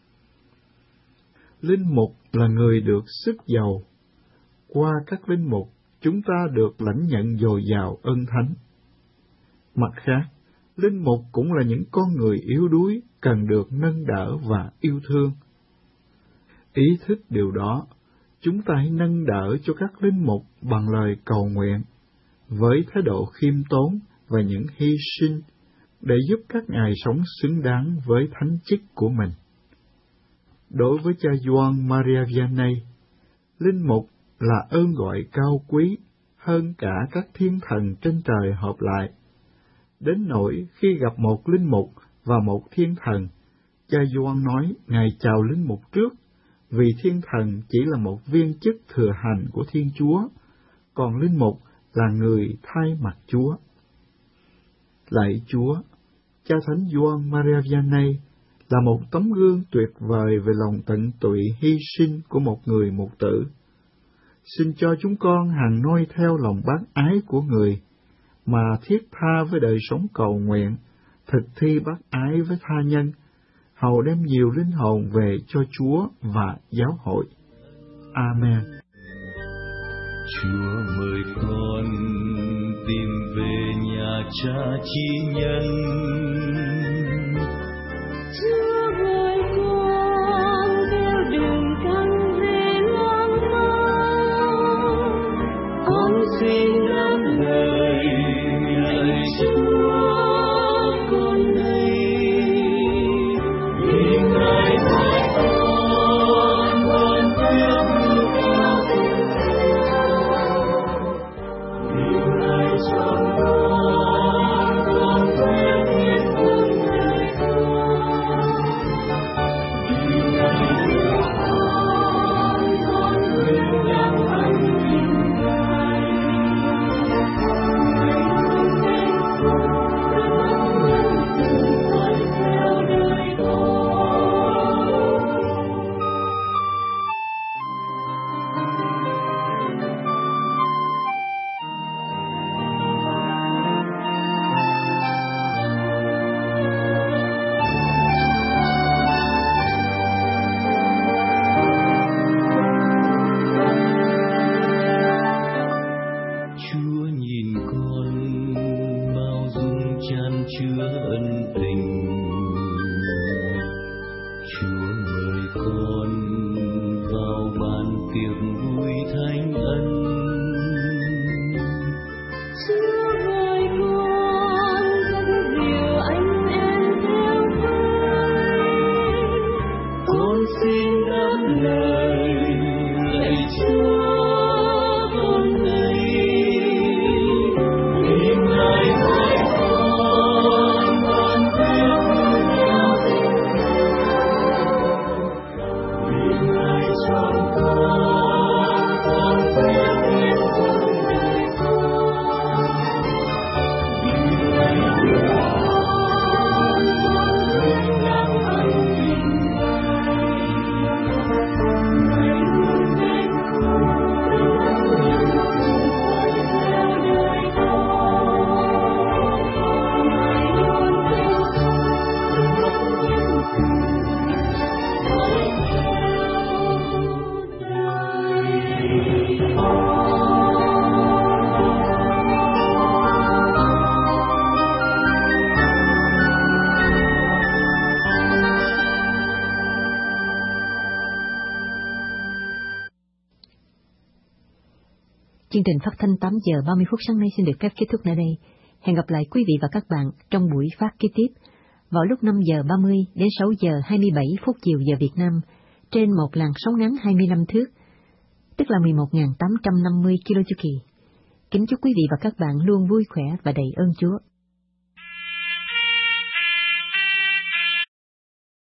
Linh mục là người được sức giàu. Qua các linh mục, chúng ta được lãnh nhận dồi dào ơn thánh. Mặt khác, linh mục cũng là những con người yếu đuối cần được nâng đỡ và yêu thương. Ý thức điều đó, chúng ta hãy nâng đỡ cho các linh mục bằng lời cầu nguyện, với thái độ khiêm tốn và những hy sinh, để giúp các ngài sống xứng đáng với thánh chức của mình. Đối với cha Gioan Maria Vianney, linh mục là ơn gọi cao quý hơn cả các thiên thần trên trời hợp lại. Đến nỗi khi gặp một linh mục và một thiên thần, cha Gioan nói ngài chào linh mục trước, vì thiên thần chỉ là một viên chức thừa hành của Thiên Chúa, còn linh mục là người thay mặt Chúa. Lạy Chúa, cha Thánh Gioan Maria Vianney là một tấm gương tuyệt vời về lòng tận tụy hy sinh của một người mục tử. Xin cho chúng con hằng noi theo lòng bác ái của người, mà thiết tha với đời sống cầu nguyện, thực thi bác ái với tha nhân, hầu đem nhiều linh hồn về cho Chúa và giáo hội. Amen. Chúa mời con tìm về nhà Cha chi nhân. Chúa mời con theo đường căng về lang mang. Con xin đáp lời lạy Chúa con đây. Vì Ngài dạy con con biết bước theo tình thương. Vì Ngài chọn con con quyết biết vâng lời con. Vì Ngài yêu con con quyết nhắm anh tin Ngài. Ngài không nên cùng đôi mắt nhân từ phải theo đời con. Chúa nhìn con bao dung chan chứa ân tình. Chúa mời con vào bàn tiệc vui thánh ân. Chúa mời con dẫn dìu anh em theo vơi. Con xin đáp lời lạy Chúa con đây. Vì Ngài dạy Chương trình phát thanh tám giờ ba mươi phút sáng nay xin được phép kết thúc tại đây. Hẹn gặp lại quý vị và các bạn trong buổi phát kế tiếp vào lúc năm giờ ba mươi đến sáu giờ hai mươi bảy phút chiều giờ Việt Nam trên một làn sóng ngắn hai mươi lăm thước, tức là mười một nghìn tám trăm năm mươi ki lô chu kỳ. Kính chúc quý vị và các bạn luôn vui khỏe và đầy ơn Chúa.